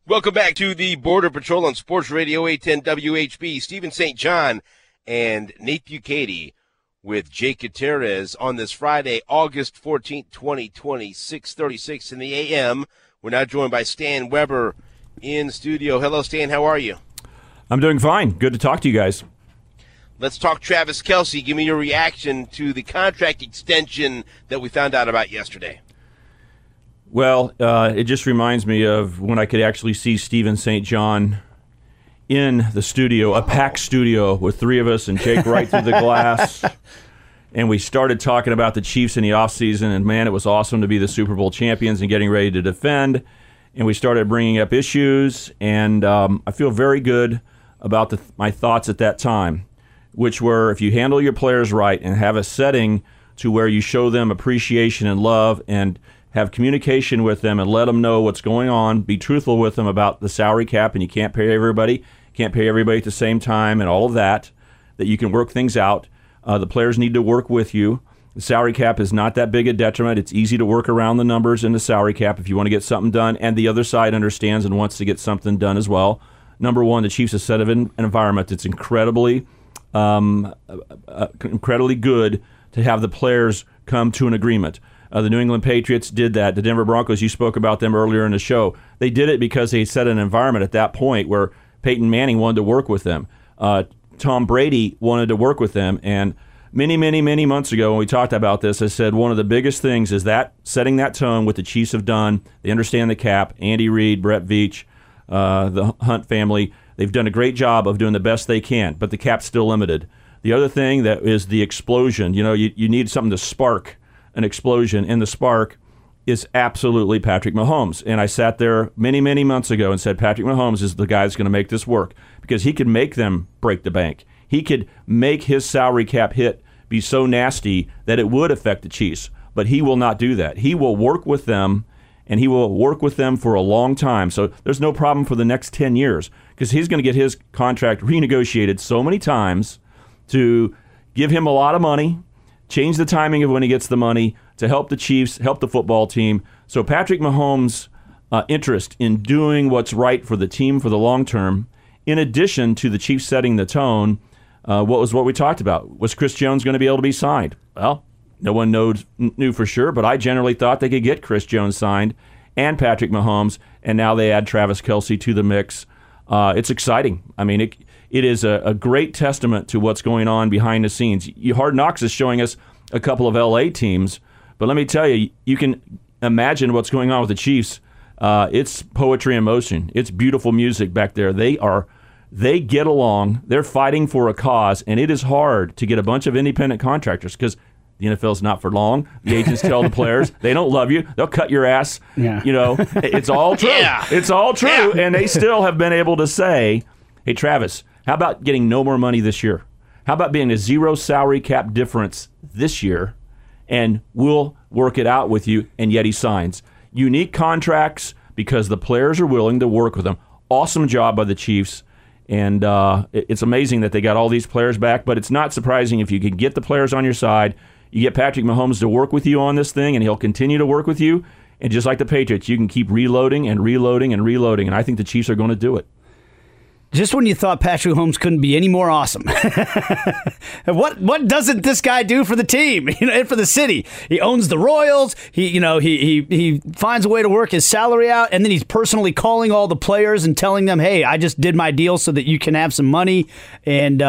Welcome back to the Border Patrol on Sports Radio 810 WHB. Stephen St. John and Nate Bukaty with Jake Gutierrez on this Friday, August 14th, 2020, 6:36 in the a.m. We're now joined by Stan Weber in studio. Hello, Stan. How are you? I'm doing fine. Good to talk to you guys. Let's talk Travis Kelce. Give me your reaction to the contract extension that we found out about yesterday. Well, it just reminds me of when I could actually see Stephen St. John in the studio, a packed studio with three of us and Jake right through the glass. And we started talking about the Chiefs in the offseason, and man, it was awesome to be the Super Bowl champions and getting ready to defend. And we started bringing up issues, and I feel very good about my thoughts at that time, which were if you handle your players right and have a setting to where you show them appreciation and love and have communication with them and let them know what's going on, be truthful with them about the salary cap, and you can't pay everybody at the same time and all of that you can work things out. The players need to work with you. The salary cap is not that big a detriment. It's easy to work around the numbers in the salary cap if you want to get something done, and the other side understands and wants to get something done as well. Number one, the Chiefs have set of an environment that's incredibly good to have the players come to an agreement. The New England Patriots did that. The Denver Broncos, you spoke about them earlier in the show. They did it because they set an environment at that point where Peyton Manning wanted to work with them. Tom Brady wanted to work with them. And many, many, many months ago when we talked about this, I said one of the biggest things is that setting that tone what the Chiefs have done. They understand the cap. Andy Reid, Brett Veach, the Hunt family, they've done a great job of doing the best they can, but the cap's still limited. The other thing that is the explosion. You need something to spark an explosion, and the spark is absolutely Patrick Mahomes. And I sat there many, many months ago and said Patrick Mahomes is the guy that's going to make this work because he could make them break the bank. He could make his salary cap hit be so nasty that it would affect the Chiefs, but he will not do that. He will work with them, and he will work with them for a long time. So there's no problem for the next 10 years because he's going to get his contract renegotiated so many times to give him a lot of money, change the timing of when he gets the money to help the Chiefs, help the football team. So Patrick Mahomes' interest in doing what's right for the team for the long term, in addition to the Chiefs setting the tone, what we talked about. Was Chris Jones going to be able to be signed? Well, no one knew for sure, but I generally thought they could get Chris Jones signed and Patrick Mahomes, and now they add Travis Kelce to the mix. It's exciting. I mean, it is a great testament to what's going on behind the scenes. Hard Knocks is showing us a couple of L.A. teams, but let me tell you, you can imagine what's going on with the Chiefs. It's poetry in motion. It's beautiful music back there. They get along. They're fighting for a cause, and it is hard to get a bunch of independent contractors because the NFL's not for long. The agents tell the players they don't love you. They'll cut your ass. Yeah. It's all true. Yeah. It's all true, yeah. And they still have been able to say, hey, Travis, how about getting no more money this year? How about being a zero salary cap difference this year, and we'll work it out with you, and yet he signs. Unique contracts because the players are willing to work with them. Awesome job by the Chiefs, and it's amazing that they got all these players back, but it's not surprising if you can get the players on your side. You get Patrick Mahomes to work with you on this thing, and he'll continue to work with you, and just like the Patriots, you can keep reloading and reloading and reloading, and I think the Chiefs are going to do it. Just when you thought Patrick Mahomes couldn't be any more awesome. What doesn't this guy do for the team, and for the city? He owns the Royals. He finds a way to work his salary out, and then he's personally calling all the players and telling them, "Hey, I just did my deal so that you can have some money." And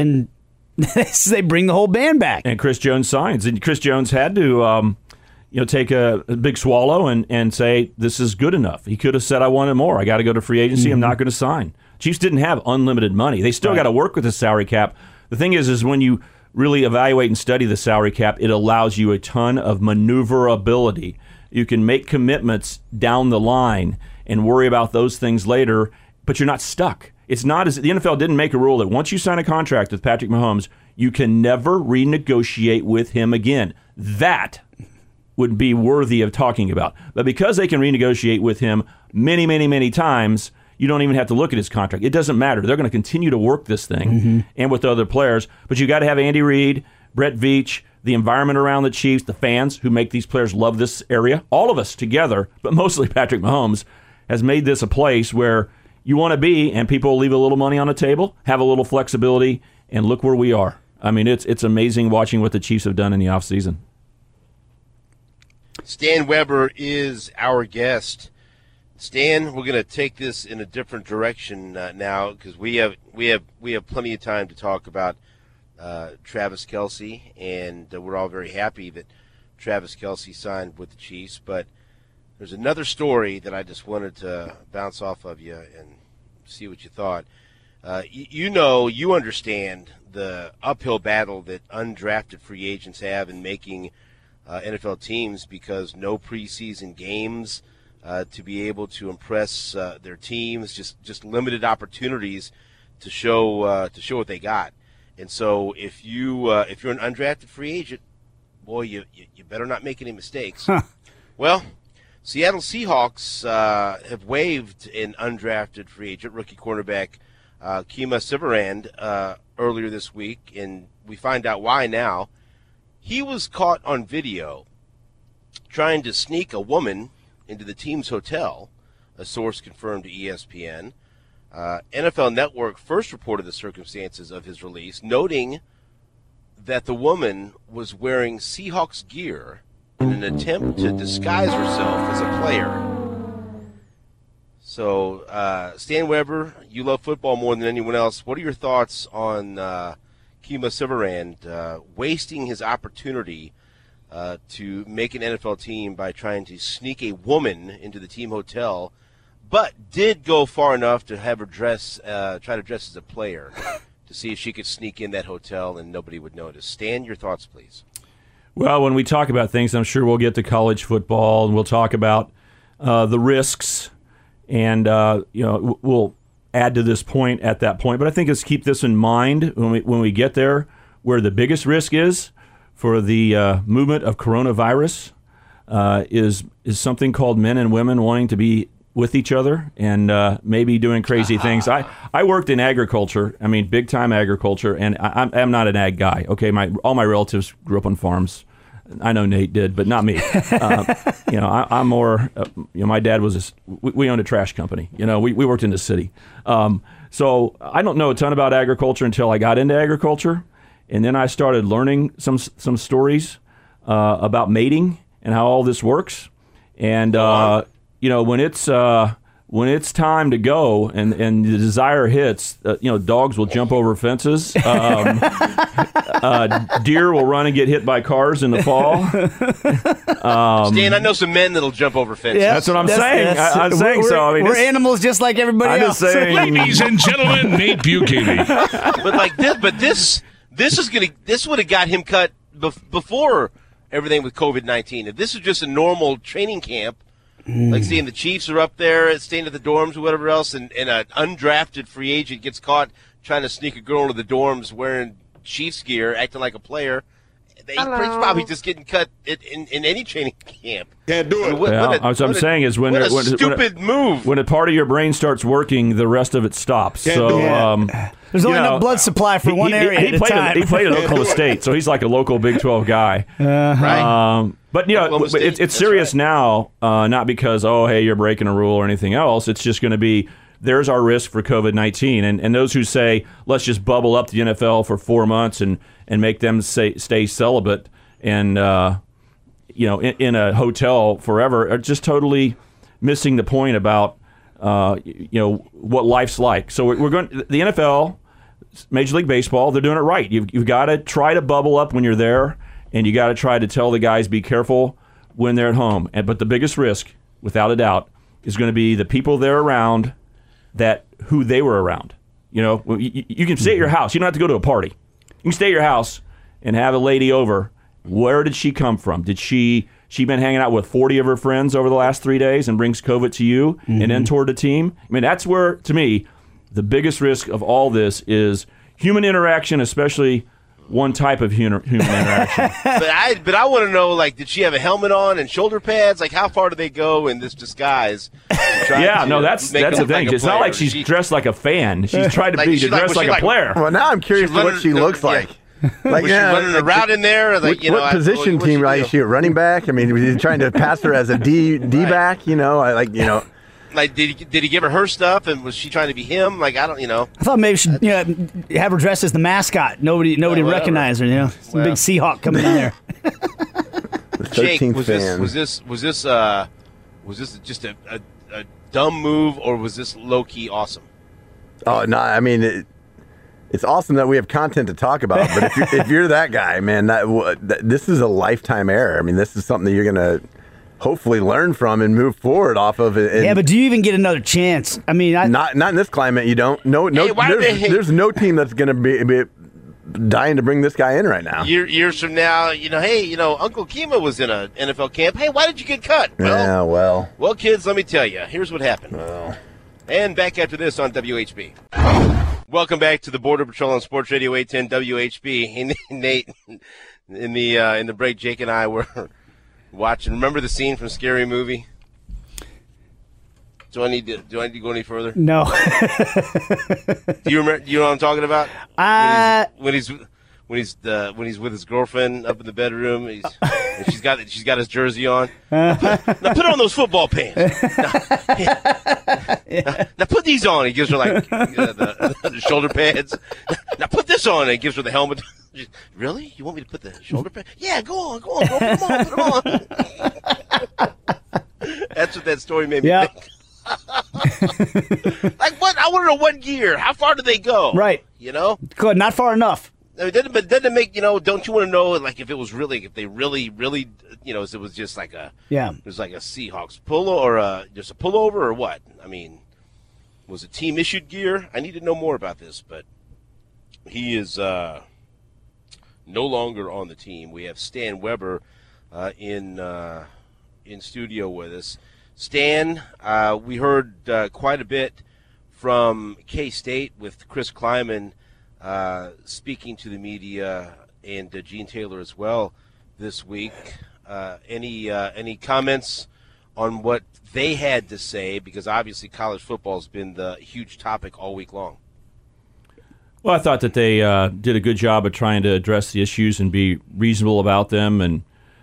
they bring the whole band back. And Chris Jones signs, and Chris Jones had to take a big swallow and say this is good enough. He could have said, "I wanted more. I got to go to free agency. I'm not going to sign." Chiefs didn't have unlimited money. They still got to work with the salary cap. The thing is when you really evaluate and study the salary cap, it allows you a ton of maneuverability. You can make commitments down the line and worry about those things later, but you're not stuck. It's not as the NFL didn't make a rule that once you sign a contract with Patrick Mahomes, you can never renegotiate with him again. That would be worthy of talking about. But because they can renegotiate with him many, many, many times, you don't even have to look at his contract. It doesn't matter. They're going to continue to work this thing and with other players. But you got to have Andy Reid, Brett Veach, the environment around the Chiefs, the fans who make these players love this area, all of us together, but mostly Patrick Mahomes, has made this a place where you want to be, and people will leave a little money on the table, have a little flexibility, and look where we are. I mean, it's amazing watching what the Chiefs have done in the offseason. Stan Weber is our guest. Stan, we're going to take this in a different direction now because we have plenty of time to talk about Travis Kelce, and we're all very happy that Travis Kelce signed with the Chiefs. But there's another story that I just wanted to bounce off of you and see what you thought. You understand the uphill battle that undrafted free agents have in making NFL teams because no preseason games to be able to impress their teams, just limited opportunities to show what they got. And so if you're an undrafted free agent, boy, you better not make any mistakes. Huh. Well, Seattle Seahawks have waived an undrafted free agent, rookie cornerback Kemah Siverand, earlier this week, and we find out why now. He was caught on video trying to sneak a woman into the team's hotel, a source confirmed to ESPN. NFL Network first reported the circumstances of his release, noting that the woman was wearing Seahawks gear in an attempt to disguise herself as a player. So, Stan Weber, you love football more than anyone else. What are your thoughts on Kemah Siverand wasting his opportunity to make an NFL team by trying to sneak a woman into the team hotel, but did go far enough to have her try to dress as a player to see if she could sneak in that hotel and nobody would notice? Stan, your thoughts, please. Well, when we talk about things, I'm sure we'll get to college football and we'll talk about the risks. And, we'll add to this point at that point. But I think let's keep this in mind when we get there, where the biggest risk is for the movement of coronavirus is something called men and women wanting to be with each other and maybe doing crazy things. I worked in agriculture, big-time agriculture, and I'm not an ag guy. Okay, all my relatives grew up on farms. I know Nate did, but not me. I'm more. My dad was. We owned a trash company. We worked in the city. So I don't know a ton about agriculture until I got into agriculture, and then I started learning some stories about mating and how all this works. And when it's time to go and the desire hits, dogs will jump over fences. Deer will run and get hit by cars in the fall. Stan, I know some men that'll jump over fences. Yeah, that's what I'm saying. I'm saying so. We're animals just like everybody else. Ladies and gentlemen, Nate Bukaty. This would have got him cut before everything with COVID-19. If this was just a normal training camp, like seeing the Chiefs are up there, staying at the dorms or whatever else, and an undrafted free agent gets caught trying to sneak a girl into the dorms wearing Chiefs gear, acting like a player, he's probably just getting cut in any training camp. Can't do it. What I'm saying is when a move. When a part of your brain starts working, the rest of it stops. Can't do it. There's only enough blood supply for one area at a time. He played at Oklahoma State, so he's like a local Big 12 guy. Right. But it's serious right now, not because you're breaking a rule or anything else. It's just going to be there's our risk for COVID-19, and those who say let's just bubble up the NFL for 4 months and make them stay celibate and in a hotel forever are just totally missing the point about what life's like. So we're going the NFL, Major League Baseball, they're doing it right. You've got to try to bubble up when you're there. And you got to try to tell the guys, be careful when they're at home. But the biggest risk, without a doubt, is going to be the people they're around who they were around. You can stay at your house. You don't have to go to a party. You can stay at your house and have a lady over. Where did she come from? Did she been hanging out with 40 of her friends over the last 3 days and brings COVID to you and then toward the team? That's where, to me, the biggest risk of all this is human interaction, especially one type of human interaction. But I want to know, did she have a helmet on and shoulder pads? How far do they go in this disguise? That's the thing. It's not like she's dressed like a fan. She's tried to be dressed like a player. Well, now I'm curious what she looks like. Was she running a route in there? What position team? Is she a running back? Was he trying to pass her as a D back? Like, did he give her stuff, and was she trying to be him? Like, I don't, I thought maybe she have her dressed as the mascot. Nobody recognized her. Some big Seahawk coming in there. Jake, was this just a dumb move, or was this low key awesome? Oh no, I mean it's awesome that we have content to talk about. But if you're that guy, man, this is a lifetime error. I mean, this is something that you're gonna hopefully learn from and move forward off of. Yeah, but do you even get another chance? I mean, not in this climate. You don't. No. There's no team that's gonna be dying to bring this guy in right now. Years from now, Uncle Kima was in an NFL camp. Hey, why did you get cut? Well, kids, let me tell you. Here's what happened. And back after this on WHB. Welcome back to the Border Patrol on Sports Radio 810 WHB. And Nate, in the break, Jake and I were watching. Remember the scene from Scary Movie? Do I need to go any further? No. Do you remember? You know what I'm talking about? When he's with his girlfriend up in the bedroom, and she's got his jersey on. Now put on those football pants. Now put these on. He gives her like the shoulder pads. Now put this on. And he gives her the helmet. Really? You want me to put the shoulder pads? Yeah, go on, put them on. That's what that story made me think. Like what? I want to know what gear. How far do they go? Right. Good. Not far enough. I mean, but doesn't it make don't you want to know like if they really it was just like it was like a Seahawks pullo or just a pullover or what? I mean, was it team issued gear? I need to know more about this, but he is no longer on the team. We have Stan Weber in studio with us. Stan, we heard quite a bit from K-State with Chris Kleiman speaking to the media and Gene Taylor as well this week. Any comments on what they had to say? Because obviously college football has been the huge topic all week long. Well, I thought that they did a good job of trying to address the issues and be reasonable about them and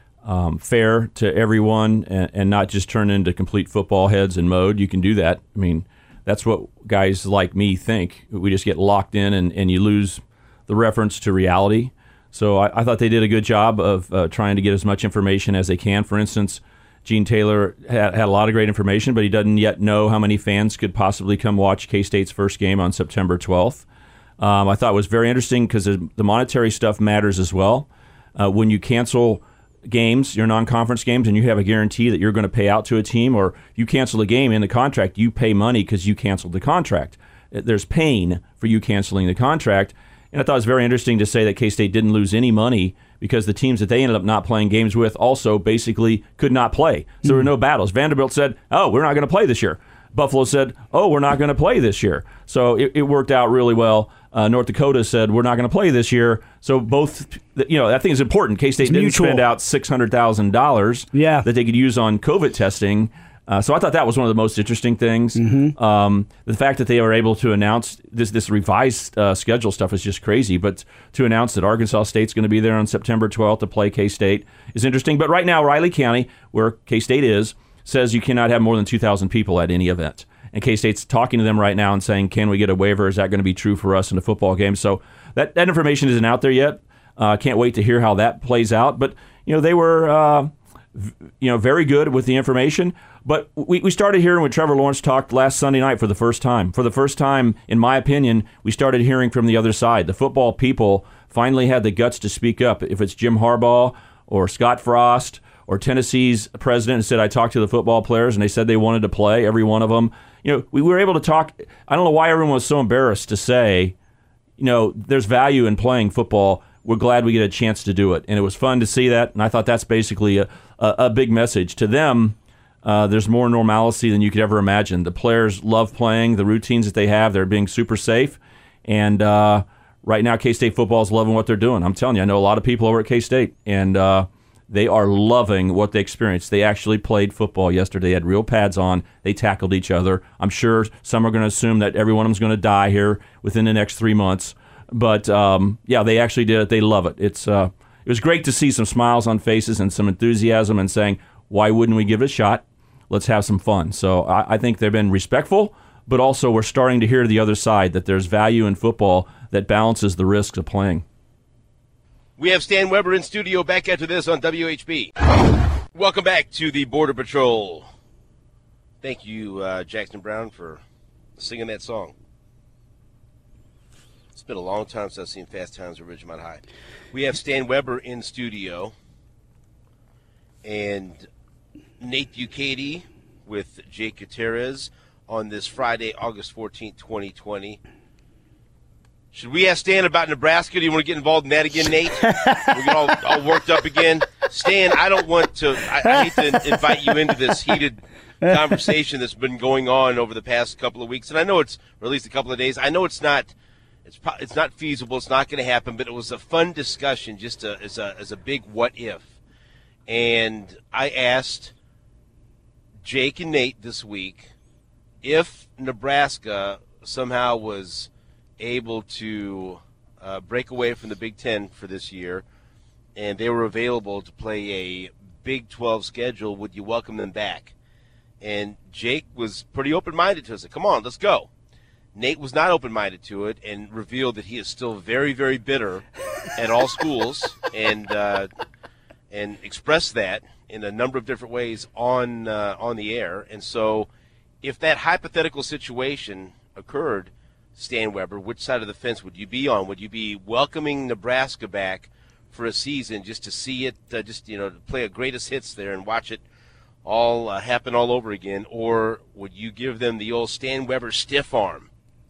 fair to everyone and not just turn into complete football heads in mode. You can do that. I mean, that's what guys like me think. We just get locked in and you lose the reference to reality. So I thought they did a good job of trying to get as much information as they can. For instance, Gene Taylor had a lot of great information, but he doesn't yet know how many fans could possibly come watch K-State's first game on September 12th. I thought it was very interesting because the monetary stuff matters as well. When you cancel games, your non-conference games, and you have a guarantee that you're going to pay out to a team, or you cancel a game in the contract, you pay money because you canceled the contract. There's pain for you canceling the contract. And I thought it was very interesting to say that K-State didn't lose any money because the teams that they ended up not playing games with also basically could not play. So there were no battles. Vanderbilt said, oh, we're not going to play this year. Buffalo said, oh, we're not going to play this year. So it worked out really well. North Dakota said, we're not going to play this year. So both, I think it's important. K-State didn't spend out $600,000 that they could use on COVID testing. So I thought that was one of the most interesting things. The fact that they were able to announce this revised schedule stuff is just crazy. But to announce that Arkansas State's going to be there on September 12th to play K-State is interesting. But right now, Riley County, where K-State is, says you cannot have more than 2,000 people at any event. And K-State's talking to them right now and saying, can we get a waiver? Is that going to be true for us in a football game? So that information isn't out there yet. Can't wait to hear how that plays out. But, they were, very good with the information. But we started hearing when Trevor Lawrence talked last Sunday night for the first time. For the first time, in my opinion, we started hearing from the other side. The football people finally had the guts to speak up. If it's Jim Harbaugh or Scott Frost or Tennessee's president said, I talked to the football players, and they said they wanted to play, every one of them. We were able to talk. I don't know why everyone was so embarrassed to say, there's value in playing football. We're glad we get a chance to do it. And it was fun to see that, and I thought that's basically a big message. To them, there's more normalcy than you could ever imagine. The players love playing, the routines that they have, they're being super safe. And right now, K-State football is loving what they're doing. I'm telling you, I know a lot of people over at K-State, and they are loving what they experienced. They actually played football yesterday. They had real pads on. They tackled each other. I'm sure some are going to assume that every one of them is going to die here within the next 3 months. But, they actually did it. They love it. It was great to see some smiles on faces and some enthusiasm and saying, why wouldn't we give it a shot? let's have some fun. So I think they've been respectful, but also we're starting to hear the other side that there's value in football that balances the risks of playing. We have Stan Weber in studio back after this on WHB. Welcome back to the Border Patrol. Thank you, Jackson Brown, for singing that song. It's been a long time since I've seen Fast Times at Ridgemont High. We have Stan Weber in studio and Nate Bukaty with Jake Gutierrez on this Friday, August 14th, 2020. Should we ask Stan about Nebraska? Do you want to get involved in that again, Nate? We get all worked up again? Stan, I don't want to – I hate to invite you into this heated conversation that's been going on over the past couple of weeks. And I know it's – or at least a couple of days. I know it's not feasible. It's not going to happen. But it was a fun discussion just as a big what if. And I asked Jake and Nate this week if Nebraska somehow was – able to break away from the Big Ten for this year, and they were available to play a Big 12 schedule, would you welcome them back? And Jake was pretty open-minded to us. Come on, let's go. Nate was not open-minded to it and revealed that he is still very, very bitter at all schools and expressed that in a number of different ways on the air. And so if that hypothetical situation occurred, Stan Weber, which side of the fence would you be on? Would you be welcoming Nebraska back for a season just to see it, to play a greatest hits there and watch it all happen all over again? Or would you give them the old Stan Weber stiff arm?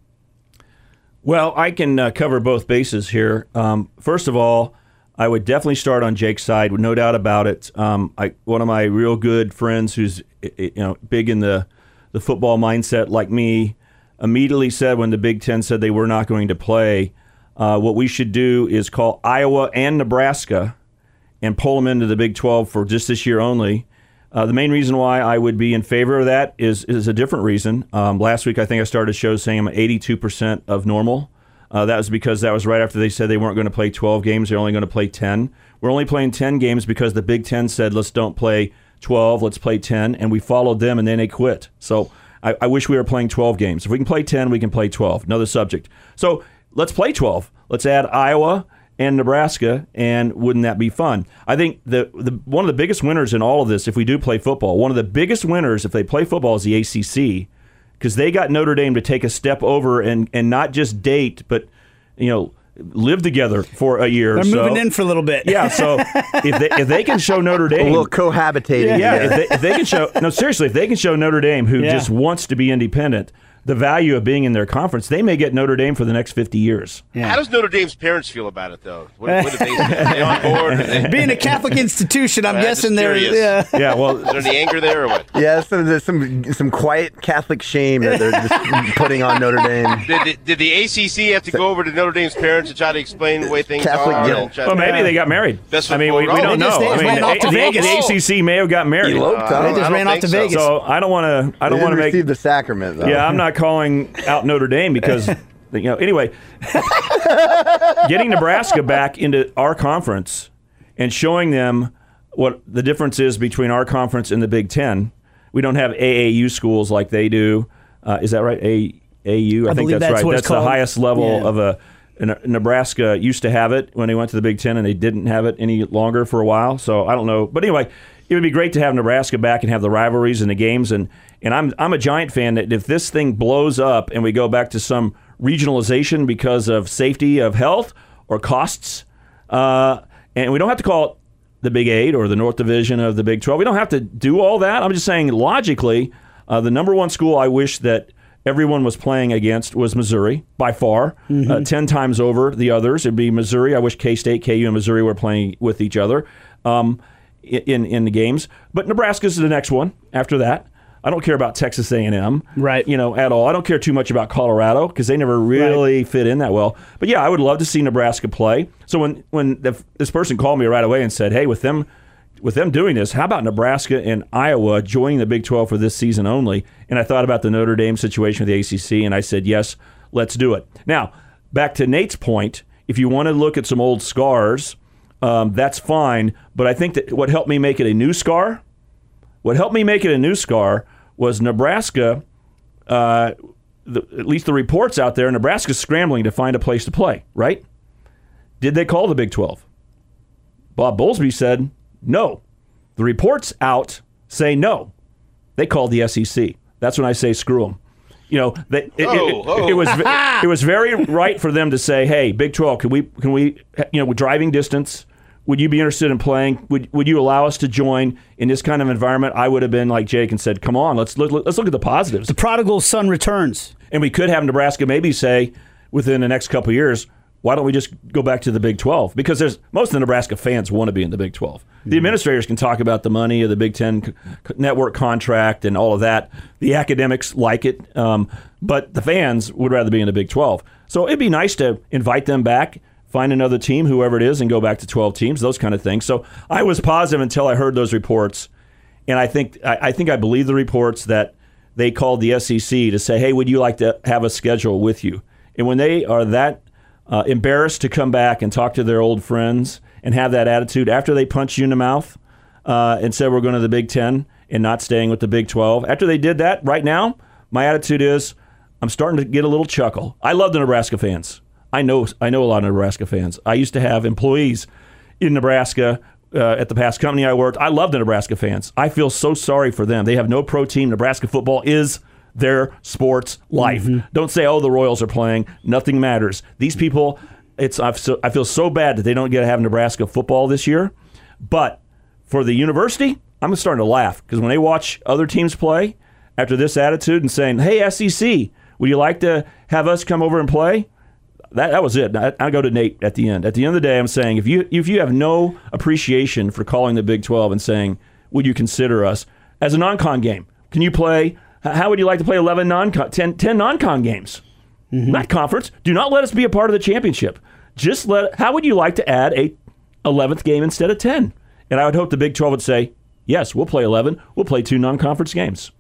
Well, I can cover both bases here. First of all, I would definitely start on Jake's side, with no doubt about it. One of my real good friends who's big in the football mindset like me, immediately said when the Big Ten said they were not going to play, what we should do is call Iowa and Nebraska and pull them into the Big 12 for just this year only. The main reason why I would be in favor of that is a different reason. Last week I think I started a show saying I'm 82% of normal. That was because that was right after they said they weren't going to play 12 games. They're only going to play 10. We're only playing 10 games because the Big Ten said, let's don't play 12, let's play 10, and we followed them, and then they quit. So I wish we were playing 12 games. If we can play 10, we can play 12. Another subject. So let's play 12. Let's add Iowa and Nebraska, and wouldn't that be fun? I think one of the biggest winners in all of this, if we do play football, one of the biggest winners if they play football is the ACC, because they got Notre Dame to take a step over and not just date, but live together for a year. They're moving in for a little bit. Yeah, so if they can show Notre Dame, a little cohabitating. Yeah, if they can show seriously, if they can show Notre Dame, who just wants to be independent, the value of being in their conference, they may get Notre Dame for the next 50 years. Yeah. How does Notre Dame's parents feel about it, though? What are they on board? Being a Catholic institution, I'm guessing they're. Yeah, well, is there any anger there or what? Yeah, there's some quiet Catholic shame that they're just putting on Notre Dame. Did the ACC have to go over to Notre Dame's parents and try to explain the way things Catholic are? guilt. Well, maybe they got married. I mean, we don't know. The ACC may have got married. They just ran off to Vegas. So I don't want to make receive the sacrament, though. Yeah, I'm not calling out Notre Dame because, anyway, getting Nebraska back into our conference and showing them what the difference is between our conference and the Big Ten. We don't have AAU schools like they do. Is that right? AAU? I think that's right. That's the highest level of Nebraska used to have it when they went to the Big Ten, and they didn't have it any longer for a while. So I don't know. But anyway, it would be great to have Nebraska back and have the rivalries and the games. And I'm a Giant fan that if this thing blows up and we go back to some regionalization because of safety of health or costs, and we don't have to call it the Big 8 or the North Division of the Big 12. We don't have to do all that. I'm just saying logically, the number one school I wish that everyone was playing against was Missouri, by far. 10 times over the others. It'd be Missouri. I wish K-State, KU, and Missouri were playing with each other in the games. But Nebraska's the next one after that. I don't care about Texas A&M, right? At all. I don't care too much about Colorado because they never really fit in that well. But yeah, I would love to see Nebraska play. So when this person called me right away and said, "Hey, with them doing this, how about Nebraska and Iowa joining the Big 12 for this season only?" And I thought about the Notre Dame situation with the ACC, and I said, "Yes, let's do it." Now, back to Nate's point, if you want to look at some old scars, that's fine. But I think that what helped me make it a new scar What helped me make it a news scar was Nebraska, at least the reports out there, Nebraska's scrambling to find a place to play, right? Did they call the Big 12? Bob Bowlesby said no. The reports out say no. They called the SEC. That's when I say screw them. You know, it was very right for them to say, "Hey, Big 12, can we, with driving distance, would you be interested in playing? Would you allow us to join in this kind of environment?" I would have been like Jake and said, "Come on, let's look at the positives." The prodigal son returns, and we could have Nebraska maybe say within the next couple of years, why don't we just go back to the Big 12? Because most of the Nebraska fans want to be in the Big 12. The administrators can talk about the money of the Big 10 network contract and all of that. The academics like it, but the fans would rather be in the Big 12. So it'd be nice to invite them back, find another team, whoever it is, and go back to 12 teams, those kind of things. So I was positive until I heard those reports, and I think I believe the reports that they called the SEC to say, "Hey, would you like to have a schedule with you?" And when they are that embarrassed to come back and talk to their old friends and have that attitude after they punched you in the mouth and said we're going to the Big 10 and not staying with the Big 12. After they did that, right now, my attitude is I'm starting to get a little chuckle. I love the Nebraska fans. I know a lot of Nebraska fans. I used to have employees in Nebraska at the past company I worked. I love the Nebraska fans. I feel so sorry for them. They have no pro team. Nebraska football is their sports life. Don't say, "Oh, the Royals are playing. Nothing matters." These people, I feel so bad that they don't get to have Nebraska football this year. But for the university, I'm starting to laugh because when they watch other teams play after this attitude and saying, "Hey, SEC, would you like to have us come over and play?" That was it. I go to Nate at the end. At the end of the day, I'm saying if you have no appreciation for calling the Big 12 and saying, "Would you consider us as a non-con game? Can you play? How would you like to play 10 non-con games? Not conference. Do not let us be a part of the championship. How would you like to add a 11th game instead of 10? And I would hope the Big 12 would say, yes, we'll play 11. We'll play 2 non-conference games.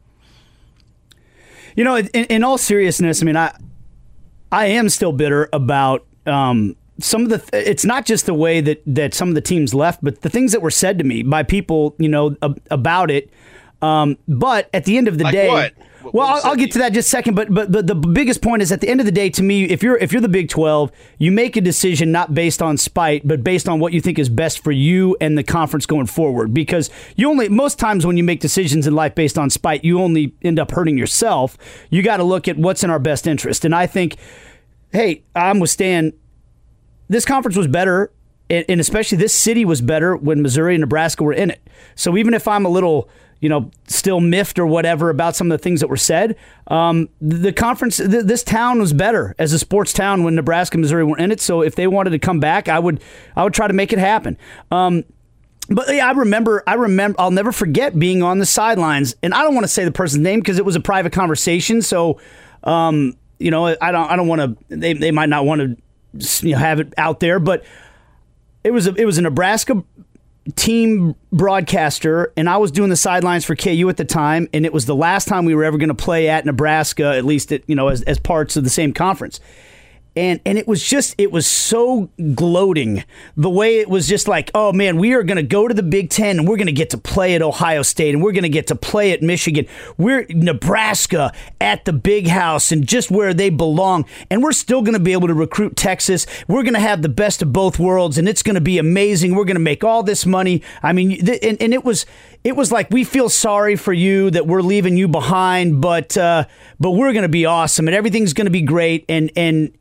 You know, in all seriousness, I mean, I am still bitter about some of the. It's not just the way that some of the teams left, but the things that were said to me by people, about it. But at the end of the day, what? Well, I'll get to that in just a second. But the biggest point is at the end of the day, to me, if you're the Big 12, you make a decision not based on spite, but based on what you think is best for you and the conference going forward. Because most times when you make decisions in life based on spite, you only end up hurting yourself. You got to look at what's in our best interest. And I think, hey, I'm with Stan. This conference was better, and especially this city was better when Missouri and Nebraska were in it. So even if I'm a little, still miffed or whatever about some of the things that were said, the conference, this town was better as a sports town when Nebraska and Missouri were in it. So if they wanted to come back, I would try to make it happen. But yeah, I remember. I'll never forget being on the sidelines, and I don't want to say the person's name because it was a private conversation. So, I don't want to. They might not want to, have it out there. But it was a Nebraska team broadcaster, and I was doing the sidelines for KU at the time, and it was the last time we were ever going to play at Nebraska, at least as parts of the same conference. And it was so gloating the way it was just like, oh man, we are going to go to the Big Ten and we're going to get to play at Ohio State and we're going to get to play at Michigan. We're Nebraska at the big house and just where they belong. And we're still going to be able to recruit Texas. We're going to have the best of both worlds and it's going to be amazing. We're going to make all this money. I mean, and it was like, we feel sorry for you that we're leaving you behind, but we're going to be awesome and everything's going to be great. And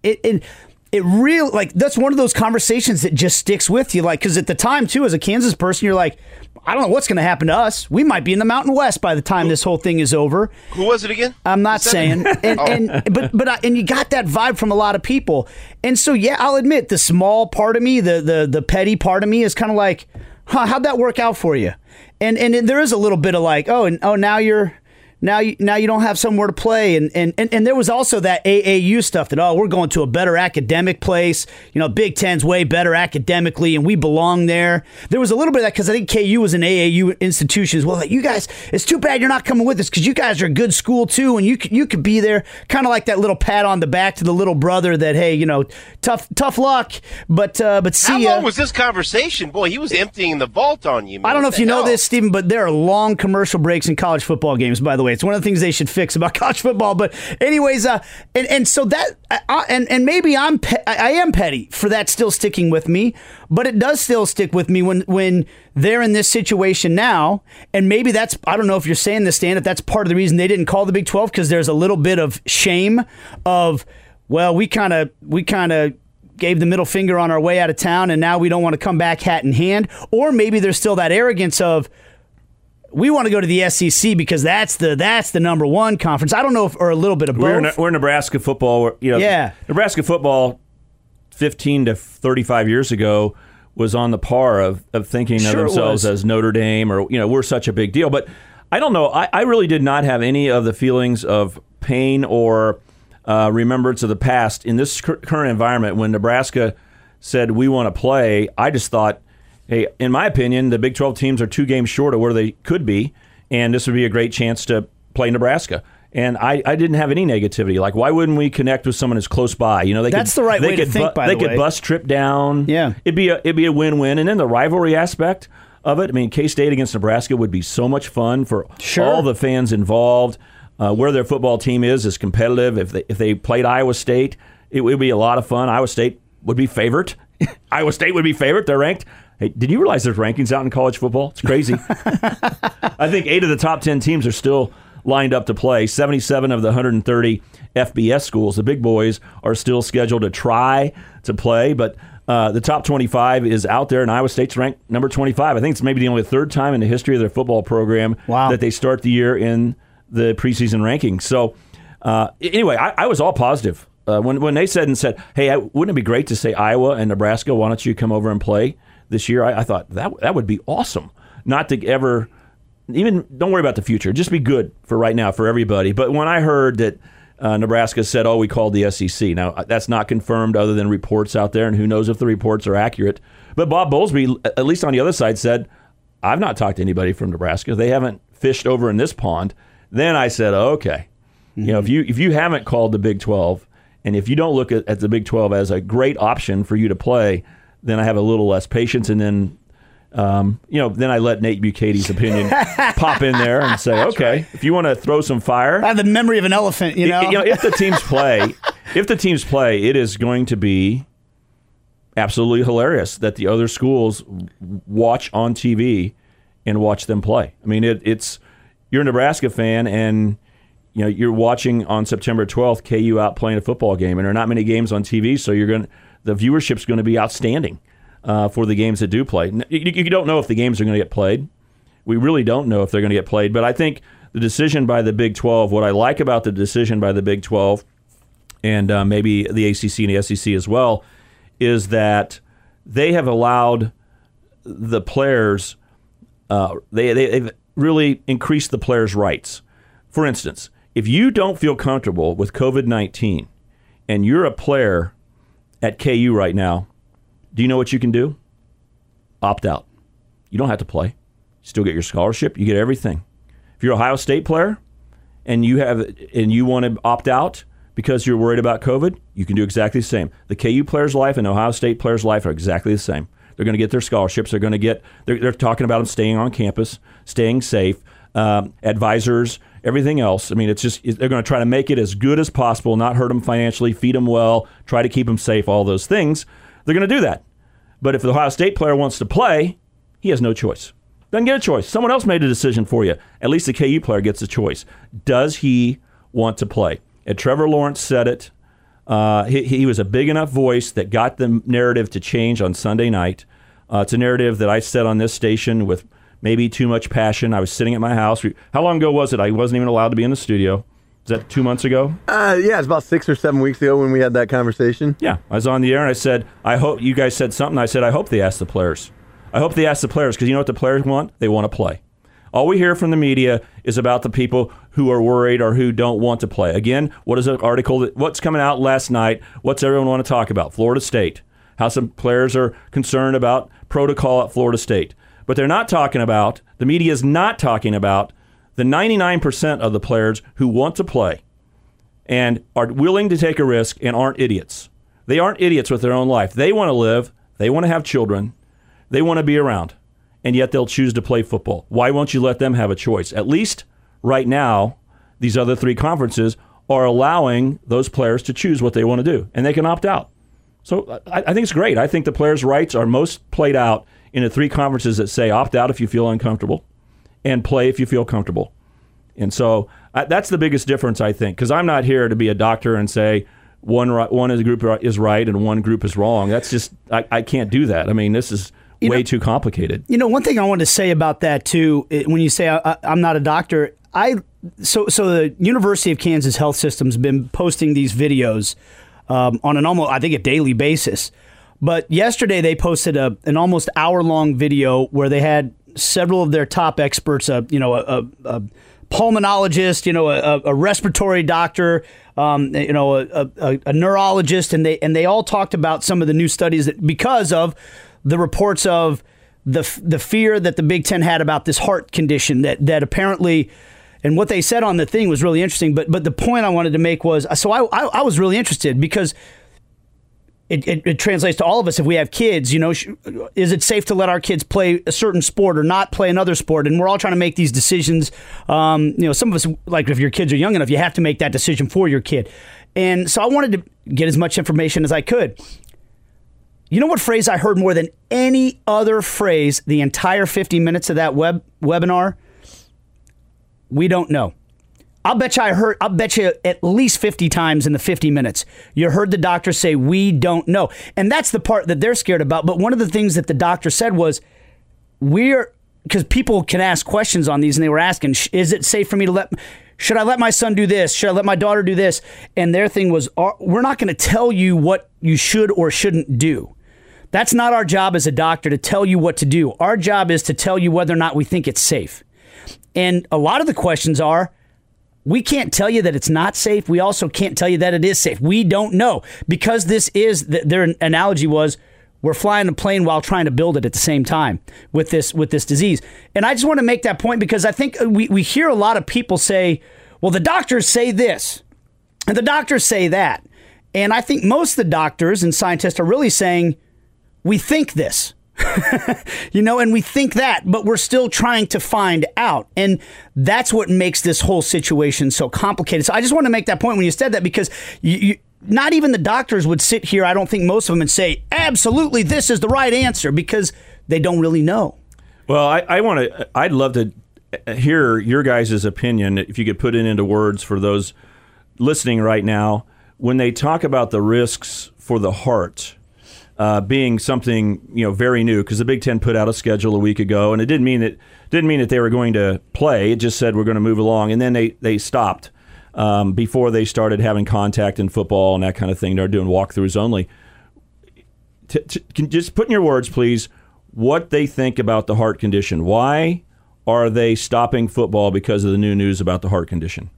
it really, like, that's one of those conversations that just sticks with you. Like, because at the time, too, as a Kansas person, you're like, I don't know what's going to happen to us. We might be in the Mountain West by the time this whole thing is over. Who was it again? I'm not saying. But you got that vibe from a lot of people. And so, yeah, I'll admit, the small part of me, the petty part of me is kind of like, how'd that work out for you? And there is a little bit of like, now you're Now you don't have somewhere to play, and there was also that AAU stuff that we're going to a better academic place. Big Ten's way better academically, and we belong there. There was a little bit of that because I think KU was an AAU institution as well. Like, you guys, it's too bad you're not coming with us because you guys are a good school too, and you could be there. Kind of like that little pat on the back to the little brother that, hey, tough luck, but see ya. How long was this conversation? Boy, he was emptying the vault on you, man. I don't know if you know this, Stephen, but there are long commercial breaks in college football games, by the way. It's one of the things they should fix about college football. But anyways, and so that, and maybe I am petty for that still sticking with me, but it does still stick with me when they're in this situation now. And maybe that's, I don't know if you're saying this, Stan, if that's part of the reason they didn't call the Big 12, because there's a little bit of shame of, well, we kind of gave the middle finger on our way out of town, and now we don't want to come back hat in hand. Or maybe there's still that arrogance of, we want to go to the SEC because that's the number one conference. I don't know or a little bit of both. We're Nebraska football. Yeah. Nebraska football 15 to 35 years ago was on the par of thinking of themselves as Notre Dame, or we're such a big deal. But I don't know. I really did not have any of the feelings of pain or remembrance of the past in this current environment. When Nebraska said we want to play, I just thought, hey, in my opinion, the Big 12 teams are 2 games short of where they could be, and this would be a great chance to play Nebraska. And I didn't have any negativity. Like, why wouldn't we connect with someone who's close by? That's the right way to think, by the way. They could bus trip down. Yeah. It'd be a win-win. And then the rivalry aspect of it, I mean, K-State against Nebraska would be so much fun for all the fans involved. Where their football team is competitive. If they played Iowa State, it would be a lot of fun. Iowa State would be favorite. Iowa State would be favorite. They're ranked. Hey, did you realize there's rankings out in college football? It's crazy. I think 8 of the top 10 teams are still lined up to play. 77 of the 130 FBS schools, the big boys, are still scheduled to try to play, but the top 25 is out there, and Iowa State's ranked number 25. I think it's maybe the only third time in the history of their football program that they start the year in the preseason rankings. So anyway, I was all positive. When they said, hey, wouldn't it be great to say Iowa and Nebraska, why don't you come over and play this year? I thought that would be awesome. Not to ever, even don't worry about the future. Just be good for right now for everybody. But when I heard that Nebraska said, we called the SEC. Now, that's not confirmed other than reports out there, and who knows if the reports are accurate. But Bob Bowlesby, at least on the other side, said, I've not talked to anybody from Nebraska. They haven't fished over in this pond. Then I said, okay. Mm-hmm. If you haven't called the Big 12, and if you don't look at the Big 12 as a great option for you to play, then I have a little less patience, and then then I let Nate Bucatey's opinion pop in there and say, okay, right. If you want to throw some fire, I have the memory of an elephant. If the teams play, it is going to be absolutely hilarious that the other schools watch on TV and watch them play. I mean, you're a Nebraska fan, and you're watching on September 12th KU out playing a football game, and there are not many games on TV, so the viewership's going to be outstanding for the games that do play. You don't know if the games are going to get played. We really don't know if they're going to get played, but I think the decision by the Big 12, what I like about the decision by the Big 12, and maybe the ACC and the SEC as well, is that they have allowed the players, they've really increased the players' rights. For instance, if you don't feel comfortable with COVID-19 and you're a player at KU right now, do you know what you can do? Opt out. You don't have to play. You still get your scholarship. You get everything. If you're an Ohio State player and you want to opt out because you're worried about COVID, you can do exactly the same. The KU player's life and the Ohio State player's life are exactly the same. They're going to get their scholarships. They're talking about them staying on campus, staying safe, advisors, everything else. I mean, they're going to try to make it as good as possible, not hurt them financially, feed them well, try to keep them safe, all those things. They're going to do that. But if the Ohio State player wants to play, he has no choice. Doesn't get a choice. Someone else made a decision for you. At least the KU player gets a choice. Does he want to play? And Trevor Lawrence said it. He was a big enough voice that got the narrative to change on Sunday night. It's a narrative that I said on this station with maybe too much passion. I was sitting at my house. How long ago was it? I wasn't even allowed to be in the studio. Is that 2 months ago? Yeah, it's about 6 or 7 weeks ago when we had that conversation. Yeah, I was on the air and I said, I hope you guys said something. I said, I hope they ask the players. I hope they ask the players because you know what the players want? They want to play. All we hear from the media is about the people who are worried or who don't want to play. Again, what is an article what's coming out last night? What's everyone want to talk about? Florida State. How some players are concerned about protocol at Florida State. But they're not talking about, the media is not talking about the 99% of the players who want to play and are willing to take a risk and aren't idiots. They aren't idiots with their own life. They want to live. They want to have children. They want to be around. And yet they'll choose to play football. Why won't you let them have a choice? At least right now, these other 3 conferences are allowing those players to choose what they want to do, and they can opt out. So I think it's great. I think the players' rights are most played out in the 3 conferences that say opt out if you feel uncomfortable and play if you feel comfortable. And so that's the biggest difference, I think, because I'm not here to be a doctor and say one group is right and one group is wrong. That's just, I can't do that. I mean, this is way too complicated. One thing I wanted to say about that, too, when you say I'm not a doctor, so the University of Kansas Health System's been posting these videos on an almost, I think, a daily basis. But yesterday they posted an almost hour-long video where they had several of their top experts, a pulmonologist, a respiratory doctor, a neurologist, and they all talked about some of the new studies that, because of the reports of the fear that the Big Ten had about this heart condition that apparently, and what they said on the thing was really interesting. But the point I wanted to make was, so I was really interested because it translates to all of us. If we have kids, is it safe to let our kids play a certain sport or not play another sport? And we're all trying to make these decisions. Some of us, like if your kids are young enough, you have to make that decision for your kid. And so I wanted to get as much information as I could. You know what phrase I heard more than any other phrase the entire 50 minutes of that webinar? We don't know. I'll bet you at least 50 times in the 50 minutes, you heard the doctor say, we don't know. And that's the part that they're scared about. But one of the things that the doctor said was, because people can ask questions on these, and they were asking, is it safe for me to should I let my son do this? Should I let my daughter do this? And their thing was, we're not going to tell you what you should or shouldn't do. That's not our job as a doctor to tell you what to do. Our job is to tell you whether or not we think it's safe. And a lot of the questions are, we can't tell you that it's not safe. We also can't tell you that it is safe. We don't know, because this is, their analogy was, we're flying a plane while trying to build it at the same time with this disease. And I just want to make that point because I think we hear a lot of people say, well, the doctors say this and the doctors say that. And I think most of the doctors and scientists are really saying, we think this. And we think that, but we're still trying to find out. And that's what makes this whole situation so complicated. So I just want to make that point when you said that, because not even the doctors would sit here, I don't think most of them, and say, absolutely, this is the right answer, because they don't really know. Well, I'd love to hear your guys' opinion, if you could put it into words for those listening right now, when they talk about the risks for the heart. Being something very new, because the Big Ten put out a schedule a week ago, and it didn't mean that they were going to play. It just said we're going to move along, and then they stopped before they started having contact in football and that kind of thing. They're doing walkthroughs only. Can just put in your words, please, what they think about the heart condition. Why are they stopping football because of the new news about the heart condition?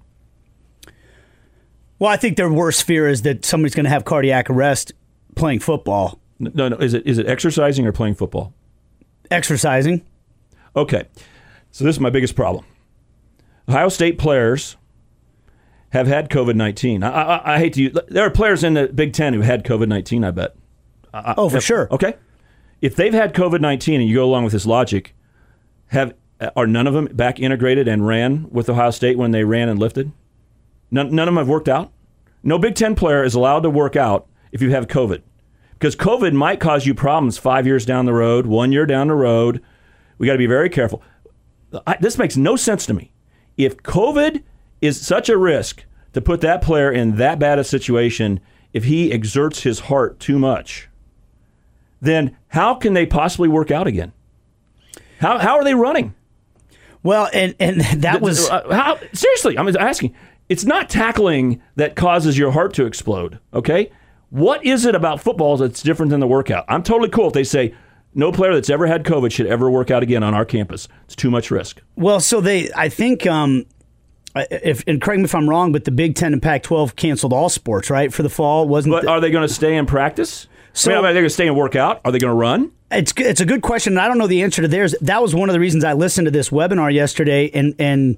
Well, I think their worst fear is that somebody's going to have cardiac arrest playing football. No. Is it exercising or playing football? Exercising. Okay. So this is my biggest problem. Ohio State players have had COVID-19. I hate to use... There are players in the Big Ten who had COVID-19, I bet. For sure. Okay. If they've had COVID-19 and you go along with this logic, are none of them back integrated and ran with Ohio State when they ran and lifted? None of them have worked out? No Big Ten player is allowed to work out if you have COVID. Because COVID might cause you problems 5 years down the road, 1 year down the road. We got to be very careful. This makes no sense to me. If COVID is such a risk to put that player in that bad a situation, if he exerts his heart too much, then how can they possibly work out again? How are they running? Well, and that was... seriously, I'm asking. It's not tackling that causes your heart to explode, okay? What is it about football that's different than the workout? I'm totally cool if they say, no player that's ever had COVID should ever work out again on our campus. It's too much risk. Well, so I think, and correct me if I'm wrong, but the Big Ten and Pac-12 canceled all sports, right, for the fall? But are they going to stay and practice? So, are they going to stay and work out? Are they going to run? It's a good question, and I don't know the answer to theirs. That was one of the reasons I listened to this webinar yesterday, and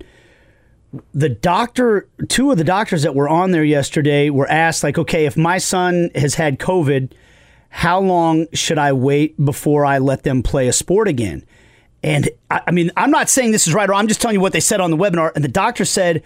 the doctor, two of the doctors that were on there yesterday were asked, like, okay, if my son has had COVID, how long should I wait before I let them play a sport again? And I mean, I'm not saying this is right or wrong. I'm just telling you what they said on the webinar. And the doctor said,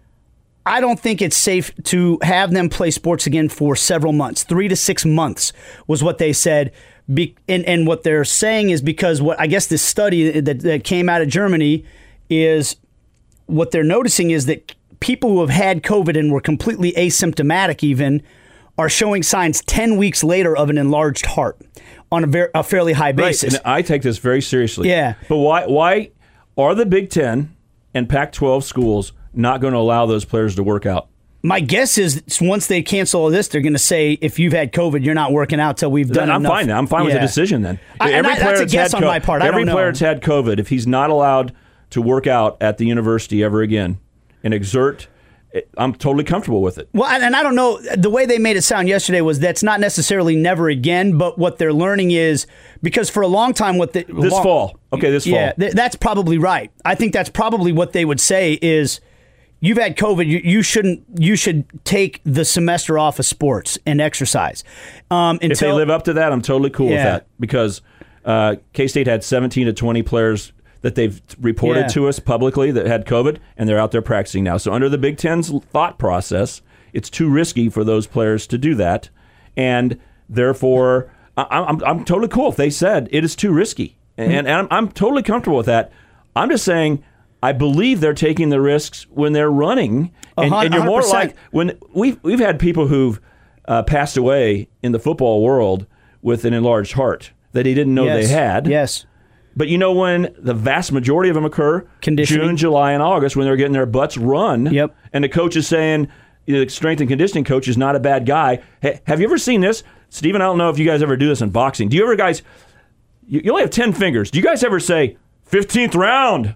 I don't think it's safe to have them play sports again for several months. 3 to 6 months was what they said. And what they're saying is because what I guess this study that came out of Germany is what they're noticing is that people who have had COVID and were completely asymptomatic even are showing signs 10 weeks later of an enlarged heart on a fairly high basis. Right, and I take this very seriously. Yeah. But why are the Big Ten and Pac-12 schools not going to allow those players to work out? My guess is once they cancel all this, they're going to say, if you've had COVID, you're not working out till we've done enough. I'm fine now. I'm fine with the decision then. That's a guess on my part. Every player that's had COVID, if he's not allowed to work out at the university ever again and exert, I'm totally comfortable with it. Well, and I don't know, the way they made it sound yesterday was that's not necessarily never again, but what they're learning is, because for a long time, this fall. Yeah, that's probably right. I think that's probably what they would say is, you've had COVID, you should take the semester off of sports and exercise. If they live up to that, I'm totally cool with that, because K-State had 17 to 20 players that they've reported to us publicly that had COVID, and they're out there practicing now. So under the Big Ten's thought process, it's too risky for those players to do that, and therefore I'm totally cool if they said it is too risky, and I'm totally comfortable with that. I'm just saying I believe they're taking the risks when they're running, and you're more 100%. like when we've had people who've passed away in the football world with an enlarged heart that he didn't know they had. Yes. But you know when the vast majority of them occur? June, July, and August, when they're getting their butts run. Yep. And the coach is saying, the strength and conditioning coach is not a bad guy. Hey, have you ever seen this? Stephen, I don't know if you guys ever do this in boxing. Do you ever guys, you only have 10 fingers. Do you guys ever say 15th round,